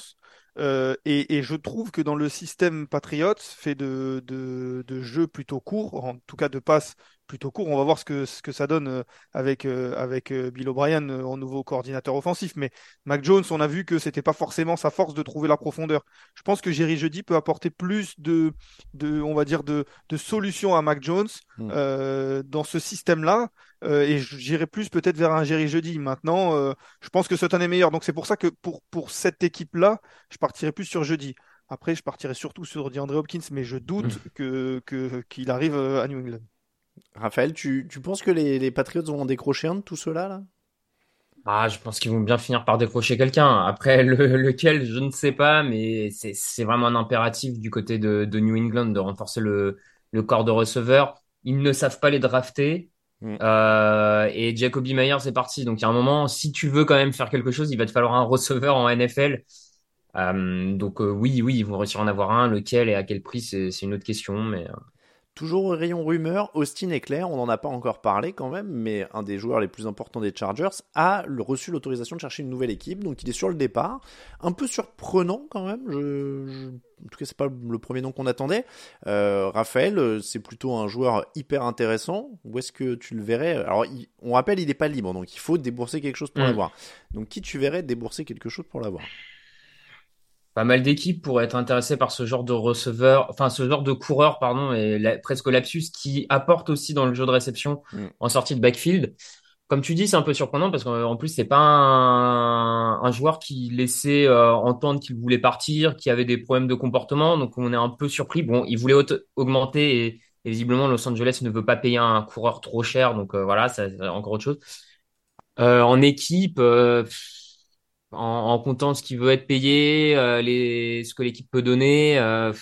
Euh, et, et je trouve que dans le système Patriots, fait de, de, de jeux plutôt courts, en tout cas de passes plutôt courts, on va voir ce que, ce que ça donne euh, avec, euh, avec euh, Bill O'Brien euh, en nouveau coordinateur offensif. Mais Mac Jones, on a vu que c'était pas forcément sa force de trouver la profondeur. Je pense que Jerry Jeudy peut apporter plus de, de on va dire, de, de solutions à Mac Jones Mm. euh, dans ce système-là. Euh, et j'irai plus peut-être vers un Jerry Jeudy. Maintenant, euh, je pense que Sutton est meilleur. Donc c'est pour ça que pour, pour cette équipe-là, je partirai plus sur jeudi. Après, je partirai surtout sur DeAndre Hopkins, mais je doute que, que, qu'il arrive euh, à New England. Raphaël, tu, tu penses que les, les Patriots vont en décrocher un de tout cela là? Ah, je pense qu'ils vont bien finir par décrocher quelqu'un. Après, le, lequel, je ne sais pas, mais c'est, c'est vraiment un impératif du côté de, de New England de renforcer le, le corps de receveurs. Ils ne savent pas les drafter. Mm. Euh, et Jacoby Myers est parti. Donc, il y a un moment, si tu veux quand même faire quelque chose, il va te falloir un receveur en N F L. Euh, donc, euh, oui, oui, ils vont réussir à en avoir un. Lequel et à quel prix, c'est, c'est une autre question. Mais euh, Toujours au rayon rumeur, Austin Eckler, on n'en a pas encore parlé quand même, mais un des joueurs les plus importants des Chargers a le- reçu l'autorisation de chercher une nouvelle équipe, donc il est sur le départ. Un peu surprenant quand même, je, je- en tout cas c'est pas le premier nom qu'on attendait. Euh, Raphaël, euh, c'est plutôt un joueur hyper intéressant, où est-ce que tu le verrais? Alors il- on rappelle, il n'est pas libre, donc il faut débourser quelque chose pour Mm. l'avoir. Donc qui tu verrais débourser quelque chose pour l'avoir? pas mal d'équipes pourraient être intéressées par ce genre de receveur, enfin ce genre de coureur, pardon, et la- presque lapsus qui apporte aussi dans le jeu de réception Mm. en sortie de backfield. Comme tu dis, c'est un peu surprenant parce qu'en plus c'est pas un, un joueur qui laissait euh, entendre qu'il voulait partir, qui avait des problèmes de comportement, donc on est un peu surpris. Bon, il voulait aut- augmenter et, et visiblement Los Angeles ne veut pas payer un coureur trop cher, donc euh, voilà, ça, c'est encore autre chose. Euh, en équipe, euh, en, en comptant ce qui veut être payé, euh, les, ce que l'équipe peut donner. Euh,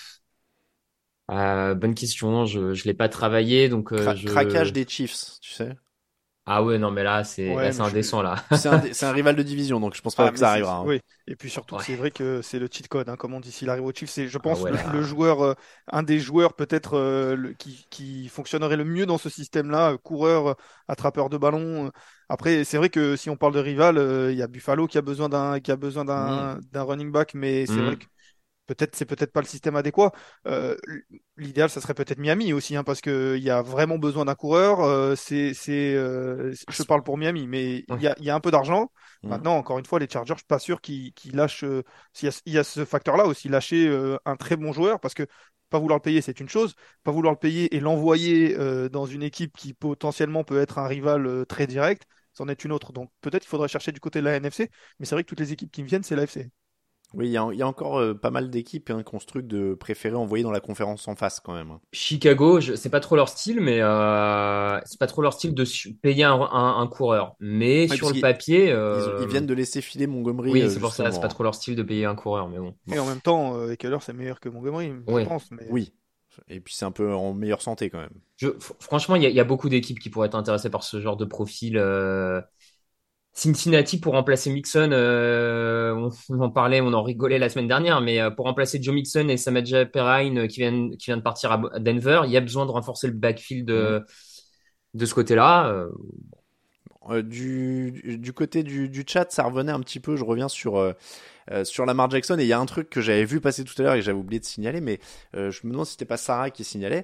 euh, bonne question, je je l'ai pas travaillé, donc euh, Cra- craquage je. des Chiefs, tu sais? Ah ouais, non mais là c'est là Ouais, c'est mais je suis. indécent là. C'est un, c'est un rival de division, donc je pense pas Ah, que mais ça c'est, arrivera, hein. oui. Et puis surtout que Ouais. c'est vrai que c'est le cheat code, hein, comme on dit, s'il arrive au Chiefs, c'est, je Ah pense, ouais le, le là. joueur, euh, un des joueurs peut-être euh, le- qui, qui fonctionnerait le mieux dans ce système-là, euh, coureur, euh, attrapeur de ballon. euh. Après, c'est vrai que si on parle de rival, euh, il y a Buffalo qui a besoin d'un, qui a besoin Mm. d'un, d'un running back, mais c'est vrai Hmm. que peut-être c'est peut-être pas le système adéquat. Euh, l'idéal, ça serait peut-être Miami aussi, hein, parce que il y a vraiment besoin d'un coureur. Euh, c'est, c'est, euh, je parle pour Miami, mais il Ouais. y a, il y a un peu d'argent. Mm. Maintenant, encore une fois, les Chargers, je suis pas sûr qu'ils qu'ils lâchent. euh, s'il y a, il y a ce facteur-là aussi, lâcher euh, un très bon joueur, parce que pas vouloir le payer, c'est une chose. Pas vouloir le payer et l'envoyer euh, dans une équipe qui potentiellement peut être un rival euh, très direct, c'en est une autre. Donc peut-être qu'il faudrait chercher du côté de la N F C, mais c'est vrai que toutes les équipes qui me viennent, c'est l'A F C. Oui, il y, a il y a encore euh, pas mal d'équipes hein, qui ont ce truc de préférer envoyer dans la conférence en face quand même, hein. Chicago, je, c'est pas trop leur style, mais euh, c'est pas trop leur style de su- payer un, un, un coureur. Mais Oui, sur parce le qu'ils papier, ils, ont- ils euh, viennent de laisser filer Montgomery oui, euh, c'est pour ça, c'est justement, pas hein. trop leur style de payer un coureur, mais bon. Et en même temps, euh, Eckler, c'est meilleur que Montgomery, je Oui. pense. Mais... Oui, et puis c'est un peu en meilleure santé quand même. Je, fr- franchement, il y a, il y a beaucoup d'équipes qui pourraient être intéressées par ce genre de profil. euh, Cincinnati pour remplacer Mixon, euh, on, on en parlait, on en rigolait la semaine dernière, mais euh, pour remplacer Joe Mixon et Samaje Perine euh, qui vient, qui vient de partir à à Denver, il y a besoin de renforcer le backfield Mm. euh, de ce côté-là. euh. Euh, du, du côté du, du chat, ça revenait un petit peu, je reviens sur, euh, euh, sur Lamar Jackson, et il y a un truc que j'avais vu passer tout à l'heure et que j'avais oublié de signaler, mais euh, je me demande si c'était pas Sarah qui signalait.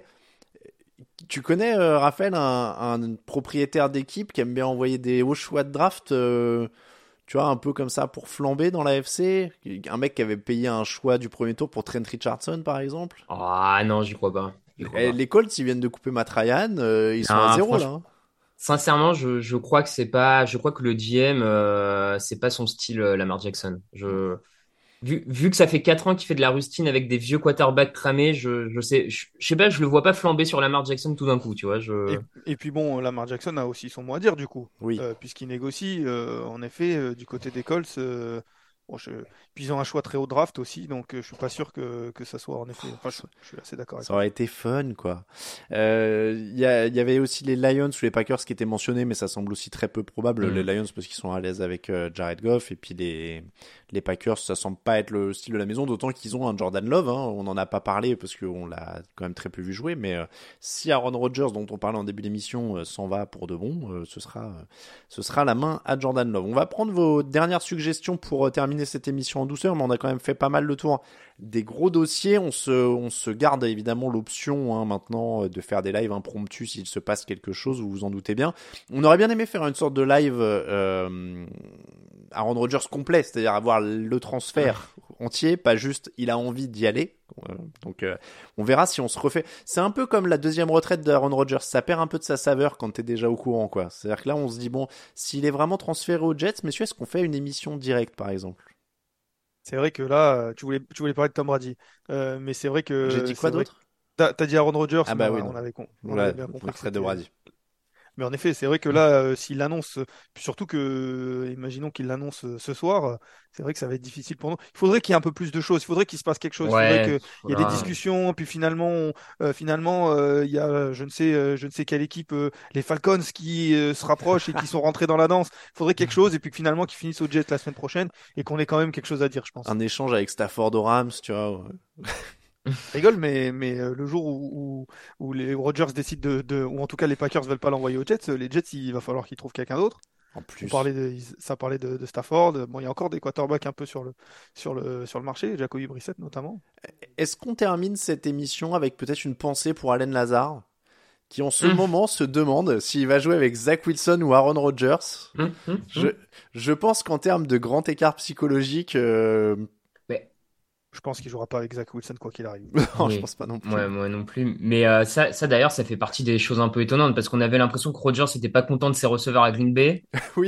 Tu connais, euh, Raphaël, un, un propriétaire d'équipe qui aime bien envoyer des hauts choix de draft, euh, tu vois, un peu comme ça pour flamber dans la F C? Un mec qui avait payé un choix du premier tour pour Trent Richardson, par exemple. Ah non, j'y crois pas. J'y crois Et pas. les Colts, ils viennent de couper Matt Ryan, euh, ils sont Non, à zéro là, franchement, hein. sincèrement, je, je crois que c'est pas, je crois que le G M, euh, c'est pas son style, euh, Lamar Jackson. Je, vu, vu que ça fait quatre ans qu'il fait de la rustine avec des vieux quarterbacks cramés, je, je sais, je, je sais pas, je le vois pas flamber sur Lamar Jackson tout d'un coup, tu vois. Et, Je, et puis bon, Lamar Jackson a aussi son mot à dire du coup, Oui. euh, puisqu'il négocie, euh, en effet, euh, du côté des Colts. euh, bon, je... Puis ils ont un choix très haut de draft aussi, donc euh, je suis pas sûr que, que ça soit en effet. Enfin, je, je suis assez d'accord avec Ça toi. aurait été fun, quoi. Euh, Il y, a- il y avait aussi les Lions ou les Packers qui étaient mentionnés, mais ça semble aussi très peu probable. Mm. Les Lions parce qu'ils sont à l'aise avec euh, Jared Goff, et puis les les Packers, ça semble pas être le style de la maison, d'autant qu'ils ont un Jordan Love. Hein. On n'en a pas parlé parce qu'on l'a quand même très peu vu jouer, mais euh, si Aaron Rodgers, dont on parlait en début d'émission, euh, s'en va pour de bon, euh, ce sera euh, ce sera la main à Jordan Love. On va prendre vos dernières suggestions pour euh, terminer terminer cette émission en douceur, mais on a quand même fait pas mal le tour des gros dossiers. On se, on se garde évidemment l'option hein, maintenant de faire des lives impromptus s'il se passe quelque chose, vous vous en doutez bien. On aurait bien aimé faire une sorte de live euh, Aaron Rodgers complet, c'est-à-dire avoir le transfert entier, pas juste il a envie d'y aller. Donc euh, on verra si on se refait. C'est un peu comme la deuxième retraite d'Aaron Rodgers, ça perd un peu de sa saveur quand t'es déjà au courant, quoi. C'est-à-dire que là on se dit bon, s'il est vraiment transféré aux Jets, messieurs, est-ce qu'on fait une émission directe par exemple? C'est vrai que là, tu voulais, tu voulais parler de Tom Brady, euh, mais c'est vrai que. J'ai dit quoi c'est vrai d'autre? que T'as, t'as dit Aaron Rodgers, Ah bah mais oui, on non. avait, con- on Ouais, avait bien compris que Fred de c'était. Brady. Mais en effet, c'est vrai que là, euh, s'il l'annonce, puis surtout que, euh, imaginons qu'il l'annonce euh, ce soir, euh, c'est vrai que ça va être difficile pour nous. Il faudrait qu'il y ait un peu plus de choses, il faudrait qu'il se passe quelque chose, il faudrait Ouais, qu'il y ait des faudra- discussions, puis finalement, on- euh, finalement, euh, il y a, euh, je ne sais, euh, je ne sais quelle équipe, euh, les Falcons qui euh, se rapprochent et qui sont rentrés dans la danse. Il faudrait quelque chose, et puis que finalement, qu'ils finissent au Jets la semaine prochaine et qu'on ait quand même quelque chose à dire, je pense. Un échange avec Stafford aux Rams, tu vois. Ouais. Je rigole, mais, mais euh, le jour où, où, où les Rodgers décident de, de, ou en tout cas les Packers veulent pas l'envoyer aux Jets, euh, les Jets, il va falloir qu'ils trouvent quelqu'un d'autre. En On plus. parlait de, ils- ça parlait de, de Stafford. Bon, il y a encore des quarterbacks un peu sur le, sur le, sur le marché, Jacoby Brissett notamment. Est-ce qu'on termine cette émission avec peut-être une pensée pour Allen Lazare, qui en ce Mmh. moment se demande s'il va jouer avec Zach Wilson ou Aaron Rodgers? Mmh, mmh, Je, je pense qu'en termes de grand écart psychologique, euh... Mais, Je pense qu'il jouera pas avec Zach Wilson quoi qu'il arrive. non, oui. je pense pas non plus. Ouais, moi non plus. Mais euh, ça, ça d'ailleurs, ça fait partie des choses un peu étonnantes parce qu'on avait l'impression que Rodgers n'était pas content de ses receveurs à Green Bay. Oui.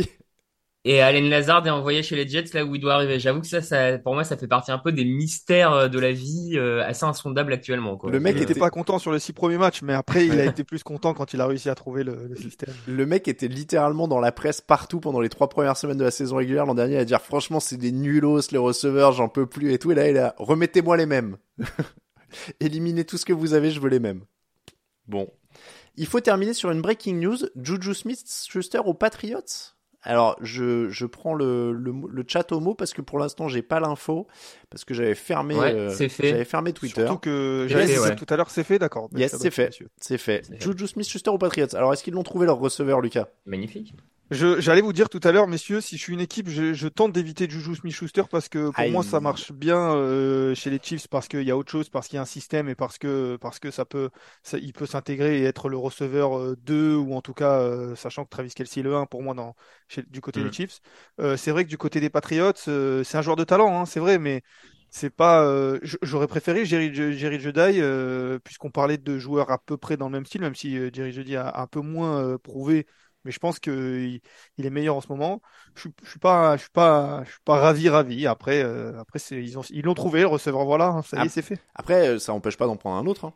Et Allen Lazard est envoyé chez les Jets là où il doit arriver. J'avoue que ça, ça, pour moi, ça fait partie un peu des mystères euh, de la vie euh, assez insondables actuellement, quoi. Le mec Il était- était pas content sur les six premiers matchs, mais après il a été plus content quand il a réussi à trouver le, le système. Le mec était littéralement dans la presse partout pendant les trois premières semaines de la saison régulière l'an dernier à dire franchement c'est des nullos les receveurs, j'en peux plus et tout. Et là il a remettez-moi les mêmes. Éliminez tout ce que vous avez, je veux les mêmes. Bon. Il faut terminer sur une breaking news. Juju Smith-Schuster aux Patriots. Alors, je, je prends le, le, le chat au mot parce que pour l'instant, j'ai pas l'info. Parce que j'avais fermé, Ouais, euh, c'est fait. j'avais fermé Twitter. Surtout que C'est j'allais fait, dire ouais. tout à l'heure, c'est fait, d'accord. Mais Yes, ça doit c'est être fait. monsieur. C'est fait. C'est fait. Juju Smith-Schuster aux Patriots. Alors, est-ce qu'ils l'ont trouvé leur receveur, Lucas? Magnifique. Je, j'allais vous dire tout à l'heure, messieurs, si je suis une équipe, je, je tente d'éviter Juju Smith-Schuster parce que pour Aïe. moi ça marche bien euh, chez les Chiefs parce qu'il y a autre chose, parce qu'il y a un système et parce que parce que ça peut, ça, il peut s'intégrer et être le receveur euh, deux ou en tout cas euh, sachant que Travis Kelce est le un pour moi dans chez, du côté Mm. des Chiefs. Euh, c'est vrai que du côté des Patriots, euh, c'est un joueur de talent, hein, c'est vrai, mais c'est pas. euh, j- j'aurais préféré Jerry, Jerry Jeudy euh, puisqu'on parlait de joueurs à peu près dans le même style, même si euh, Jerry Jeudy a un peu moins euh, prouvé. Mais je pense qu'il il est meilleur en ce moment. Je suis, je suis pas, je suis pas, je suis pas ravi, ravi. Après, euh, après c'est, ils ont, ils l'ont trouvé, le receveur. Voilà, hein, ça y Ah. est, c'est fait. Après, euh, ça empêche pas d'en prendre un autre. Hein.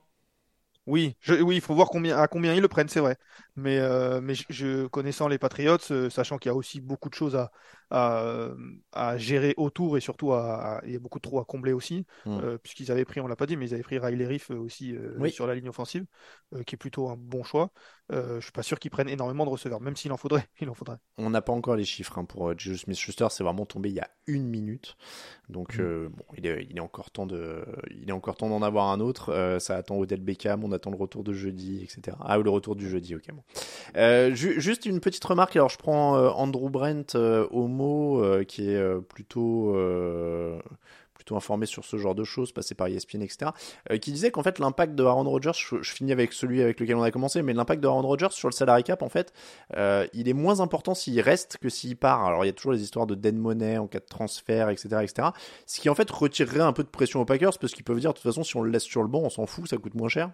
Oui, je, oui, il faut voir combien, à combien ils le prennent, c'est vrai. Mais, euh, mais je, je- connaissant les Patriots, euh, sachant qu'il y a aussi beaucoup de choses à, à, à gérer autour et surtout à, à- il y a beaucoup de trous à combler aussi, Mm. euh, puisqu'ils avaient pris, on l'a pas dit, mais ils avaient pris Riley Reef euh, aussi euh, Oui. sur la ligne offensive, euh, qui est plutôt un bon choix. Euh, je suis pas sûr qu'ils prennent énormément de receveurs, même s'il en faudrait, il en faudrait. On n'a pas encore les chiffres hein, pour euh, Juju Smith-Schuster, c'est vraiment tombé il y a une minute. Donc Mm. euh, bon, il est, il est encore temps de, il est encore temps d'en avoir un autre. Euh, ça attend Odell Beckham, on attend le retour de jeudi, et cetera. Ah ou le retour du jeudi, ok. Bon. Euh, ju- juste une petite remarque. Alors je prends euh, Andrew Brent euh, au mot, euh, qui est euh, plutôt. Euh, plutôt informé sur ce genre de choses, passé par E S P N, et cetera, euh, qui disait qu'en fait l'impact de Aaron Rodgers, je, je finis avec celui avec lequel on a commencé, mais l'impact de Aaron Rodgers sur le salary cap, en fait, euh, il est moins important s'il reste que s'il part. Alors il y a toujours les histoires de dead money en cas de transfert, et cetera, et cetera. Ce qui en fait retirerait un peu de pression aux Packers, parce qu'ils peuvent dire de toute façon si on le laisse sur le banc, on s'en fout, ça coûte moins cher.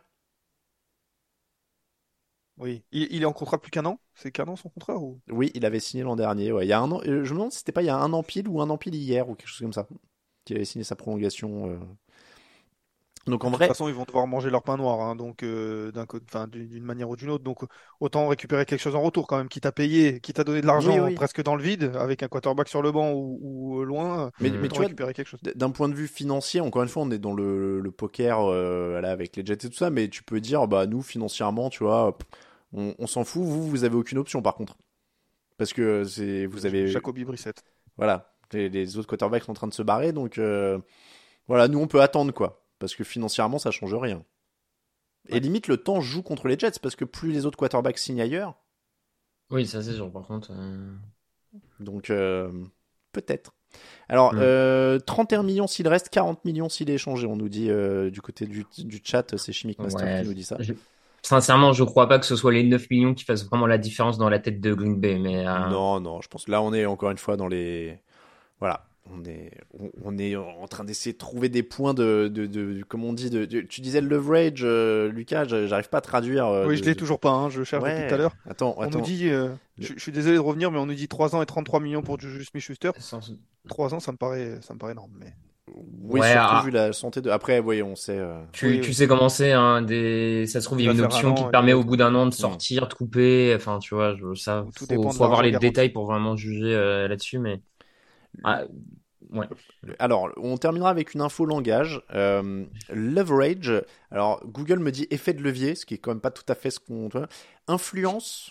Oui, il, il est en contrat plus qu'un an. C'est qu'un an son contrat ou... Oui, il avait signé l'an dernier. Ouais. Il y a un an, euh, je me demande si c'était pas il y a un an pile ou un an pile hier ou quelque chose comme ça, qu'il avait signé sa prolongation. Euh... Donc en De vrai, toute façon, ils vont devoir manger leur pain noir, hein, donc euh, d'un côté, enfin, d'une d'une manière ou d'une autre. Donc autant récupérer quelque chose en retour quand même, qui t'a payé, qui t'a donné de l'argent Oui, oui. presque dans le vide, avec un quarterback sur le banc ou, ou, euh, loin. Mais, Mm. mais autant tu vois, récupérer quelque chose. d- d'un point de vue financier, encore une fois, on est dans le, le poker euh, là, avec les Jets et tout ça, mais tu peux dire, bah nous, financièrement, tu vois, pff, on, on s'en fout, vous, vous avez aucune option par contre. Parce que c'est, vous avez. Jacoby Brissett. Voilà, les, les autres quarterbacks sont en train de se barrer, donc euh, voilà, nous, on peut attendre quoi. Parce que financièrement, ça change rien. Et Ouais. limite, le temps joue contre les Jets, parce que plus les autres quarterbacks signent ailleurs, Oui, ça c'est sûr. Par contre, euh, donc euh, peut-être. Alors, Mm. euh, trente et un millions s'il reste, quarante millions s'il est échangé. On nous dit euh, du côté du, du chat, c'est Chimic Master Ouais, qui nous dit ça. je- Sincèrement, je crois pas que ce soit les neuf millions qui fassent vraiment la différence dans la tête de Green Bay, mais euh, Non, non, je pense que là, on est encore une fois dans les. Voilà. On est, on, on est en train d'essayer de trouver des points de, de, de, de comme on dit, de, de- tu disais le leverage, euh, Lucas, j'arrive pas à traduire. euh, Oui, de- je l'ai de- toujours pas, hein, je cherche Ouais. depuis tout à l'heure. Attends, On attends. nous dit, euh, je, je suis désolé de revenir, mais on nous dit trois ans et trente-trois millions pour Juju Smith-Schuster. sans- trois ans, ça me paraît, ça me paraît énorme. Mais... Oui, Ouais, surtout ah. vu la santé de. Après, voyons, on sait. euh, tu, Oui, tu oui. sais comment c'est, hein, des... ça se trouve, il y a Il une va faire option un qui an, te et permet puis- au bout d'un an de sortir, de couper, enfin, tu vois, je, ça, Tout faut, dépend de faut avoir l'argent les garanti. détails pour vraiment juger euh, là-dessus, mais ah, ouais. Alors, on terminera avec une info langage. Euh, leverage. Alors, Google me dit effet de levier, ce qui est quand même pas tout à fait ce qu'on. Influence,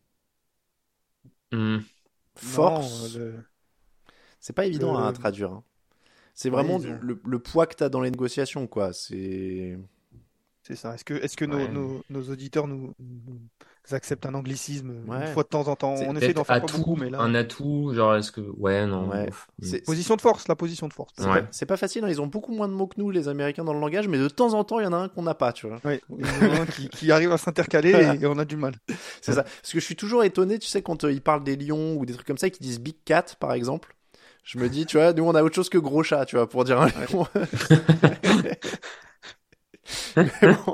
Hmm. force. Non, euh, le- C'est pas évident le- à traduire. hein. C'est Ouais, vraiment ils ont- le, le poids que t'as dans les négociations, quoi. C'est. C'est ça. Est-ce que, est-ce que nos, Ouais. nos, nos auditeurs nous, nous acceptent un anglicisme Ouais. une fois de temps en temps? C'est On essaie d'en faire pas Atout, beaucoup, mais là. un atout, genre, est-ce que, ouais, non. Ouais. ouf. C'est- Position de force, la position de force. C'est Ouais. pas, c'est pas facile, hein. Ils ont beaucoup moins de mots que nous, les Américains, dans le langage, mais de temps en temps, il y en a un qu'on n'a pas, tu vois. Oui, il y en a un qui, qui arrive à s'intercaler et, et on a du mal. C'est ça. Parce que je suis toujours étonné, tu sais, quand euh, ils parlent des lions ou des trucs comme ça, qu'ils disent Big Cat, par exemple. Je me dis, tu vois, nous, on a autre chose que gros chat, tu vois, pour dire un lion. Mais bon.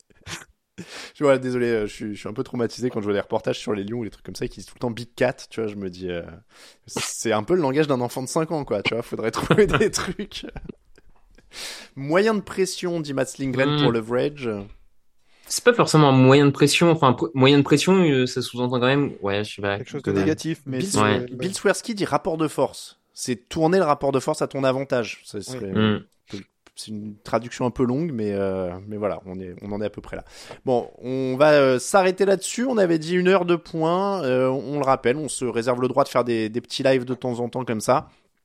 Je vois, désolé, euh, je suis, je suis un peu traumatisé quand je vois des reportages sur les lions ou les trucs comme ça qui disent tout le temps Big Cat, tu vois, je me dis, euh, c'est un peu le langage d'un enfant de cinq ans, quoi, tu vois, faudrait trouver des trucs. Moyen de pression, dit Mats Lindgren Mm. pour leverage. C'est pas forcément un moyen de pression, enfin, pr- moyen de pression, euh, ça sous-entend quand même, ouais, je sais pas. Quelque chose de que- négatif, mais Bill, c'est- Ouais. Bill Swersky dit rapport de force. C'est tourner le rapport de force à ton avantage. Ce serait- Mm. C'est une traduction un peu longue, mais, euh, mais voilà, on, est, on en est à peu près là. Bon, on va euh, s'arrêter là-dessus. On avait dit une heure de points. Euh, on le rappelle, on se réserve le droit de faire des, des petits lives de temps en temps comme ça.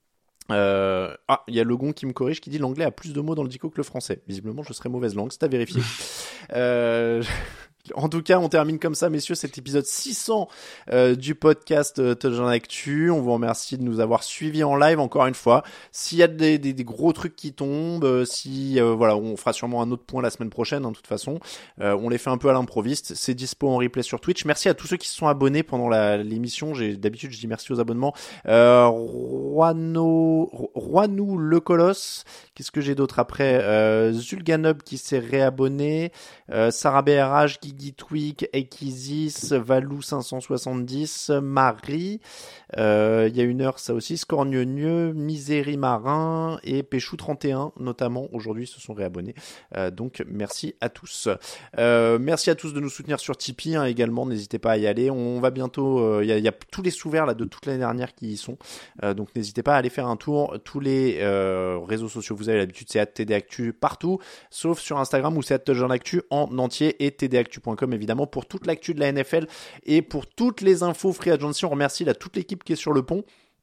Euh... Ah, il y a Legon qui me corrige, qui dit l'anglais a plus de mots dans le dico que le français. Visiblement, je serais mauvaise langue, c'est à vérifier. euh... En tout cas, on termine comme ça, messieurs, cet épisode six cents euh, du podcast euh, Touchdown Actu. On vous remercie de nous avoir suivis en live encore une fois. S'il y a des, des, des gros trucs qui tombent, euh, si euh, voilà, on fera sûrement un autre point la semaine prochaine, hein, de toute façon. Euh, on les fait un peu à l'improviste. C'est dispo en replay sur Twitch. Merci à tous ceux qui se sont abonnés pendant la, l'émission. J'ai d'habitude je dis merci aux abonnements. Euh, Roano, Roanou le Colosse. Qu'est-ce que j'ai d'autre après? euh, Zulganub qui s'est réabonné. Euh, Sarah B R H, Guigui Tweak, Ekizis, Valou cinq cent soixante-dix, Marie, euh, il y a une heure ça aussi, Scorgneux, Misérie Marin et Péchou trente et un notamment aujourd'hui se sont réabonnés. Euh, donc merci à tous. Euh, merci à tous de nous soutenir sur Tipeee hein, également, n'hésitez pas à y aller. On va bientôt, il euh, y, a, y a tous les sous-verts là de toute l'année dernière qui y sont, euh, donc n'hésitez pas à aller faire un tour. Tous les euh, réseaux sociaux, vous avez l'habitude, c'est arobase T D Actu partout, sauf sur Instagram où c'est arobase Touchdown Actu en entier et t d actu point com évidemment pour toute l'actu de la N F L et pour toutes les infos Free Agency. On remercie là toute l'équipe qui est sur le pont.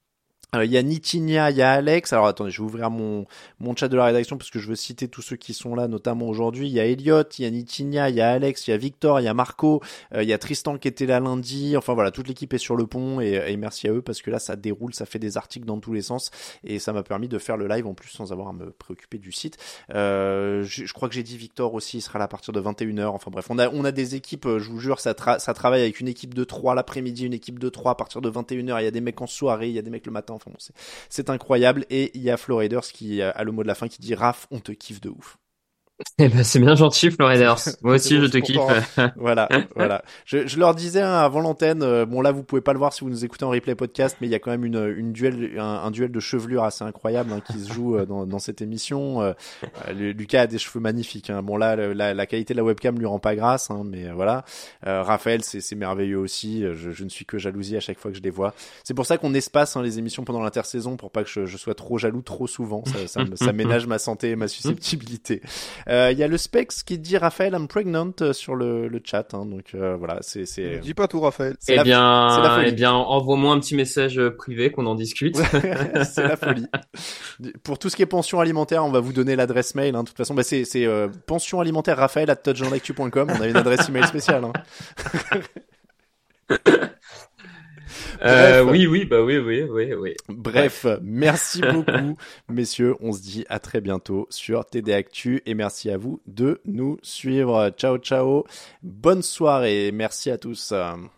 Il euh, y a Nitinia, il y a Alex. Alors attendez, je vais ouvrir mon, mon chat de la rédaction parce que je veux citer tous ceux qui sont là, notamment aujourd'hui. Il y a Elliot, il y a Nitinia, il y a Alex, il y a Victor, il y a Marco, euh, il y a Tristan qui était là lundi. Enfin voilà, toute l'équipe est sur le pont et, et merci à eux parce que là ça déroule, ça fait des articles dans tous les sens et ça m'a permis de faire le live en plus sans avoir à me préoccuper du site. Euh, je, je crois que j'ai dit Victor aussi, il sera là à partir de vingt et une heures. Enfin bref, on a, on a des équipes, je vous jure, ça, tra- ça travaille avec une équipe de trois l'après-midi, une équipe de trois à partir de vingt et une heures. Il y a des mecs en soirée, il y a des mecs le matin. Enfin bon, c'est, c'est incroyable. Et il y a Flo Raiders qui a le mot de la fin qui dit Raph, on te kiffe de ouf. Eh ben, c'est bien gentil, Floriders. Moi aussi, C'est bon, je te c'est pour kiffe. toi. Voilà, voilà. Je, je leur disais hein, avant l'antenne, euh, bon là vous pouvez pas le voir si vous nous écoutez en replay podcast, mais il y a quand même une, une duel, un, un duel de chevelure assez incroyable hein, qui se joue euh, dans, dans cette émission. Euh, euh, Lucas a des cheveux magnifiques. Hein. Bon là, le, la, la qualité de la webcam lui rend pas grâce, hein, mais euh, voilà. Euh, Raphaël, c'est, c'est merveilleux aussi. Je, je ne suis que jalousie à chaque fois que je les vois. C'est pour ça qu'on espace hein, les émissions pendant l'intersaison pour pas que je, je sois trop jaloux trop souvent. Ça, ça, ça ménage ma santé et ma susceptibilité. Euh, Il y a le Specs qui dit Raphaël, I'm pregnant euh, sur le, le chat. Hein, donc euh, voilà, c'est c'est. Dis pas tout, Raphaël. C'est Eh la- bien, c'est la folie. eh bien, envoie-moi un petit message euh, privé qu'on en discute. c'est la folie. Pour tout ce qui est pension alimentaire, on va vous donner l'adresse mail. Hein. De toute façon, bah, c'est, c'est euh, pension alimentaire Raphaël at touchdown actu point com. On a une adresse email spéciale. Hein. Euh, oui, oui, bah oui, oui, oui, oui. Bref, merci beaucoup, messieurs. On se dit à très bientôt sur T D Actu et merci à vous de nous suivre. Ciao, ciao. Bonne soirée. Merci à tous.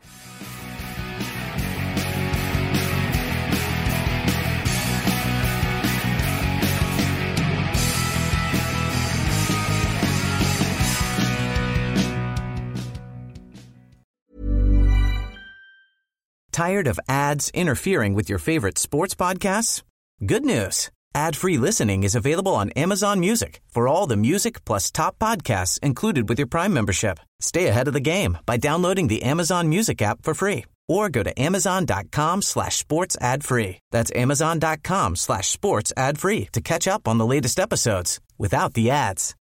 Tired of ads interfering with your favorite sports podcasts? Good news. Ad-free listening is available on Amazon Music for all the music plus top podcasts included with your Prime membership. Stay ahead of the game by downloading the Amazon Music app for free or go to amazon.com slash sports ad free. That's amazon.com slash sports ad free to catch up on the latest episodes without the ads.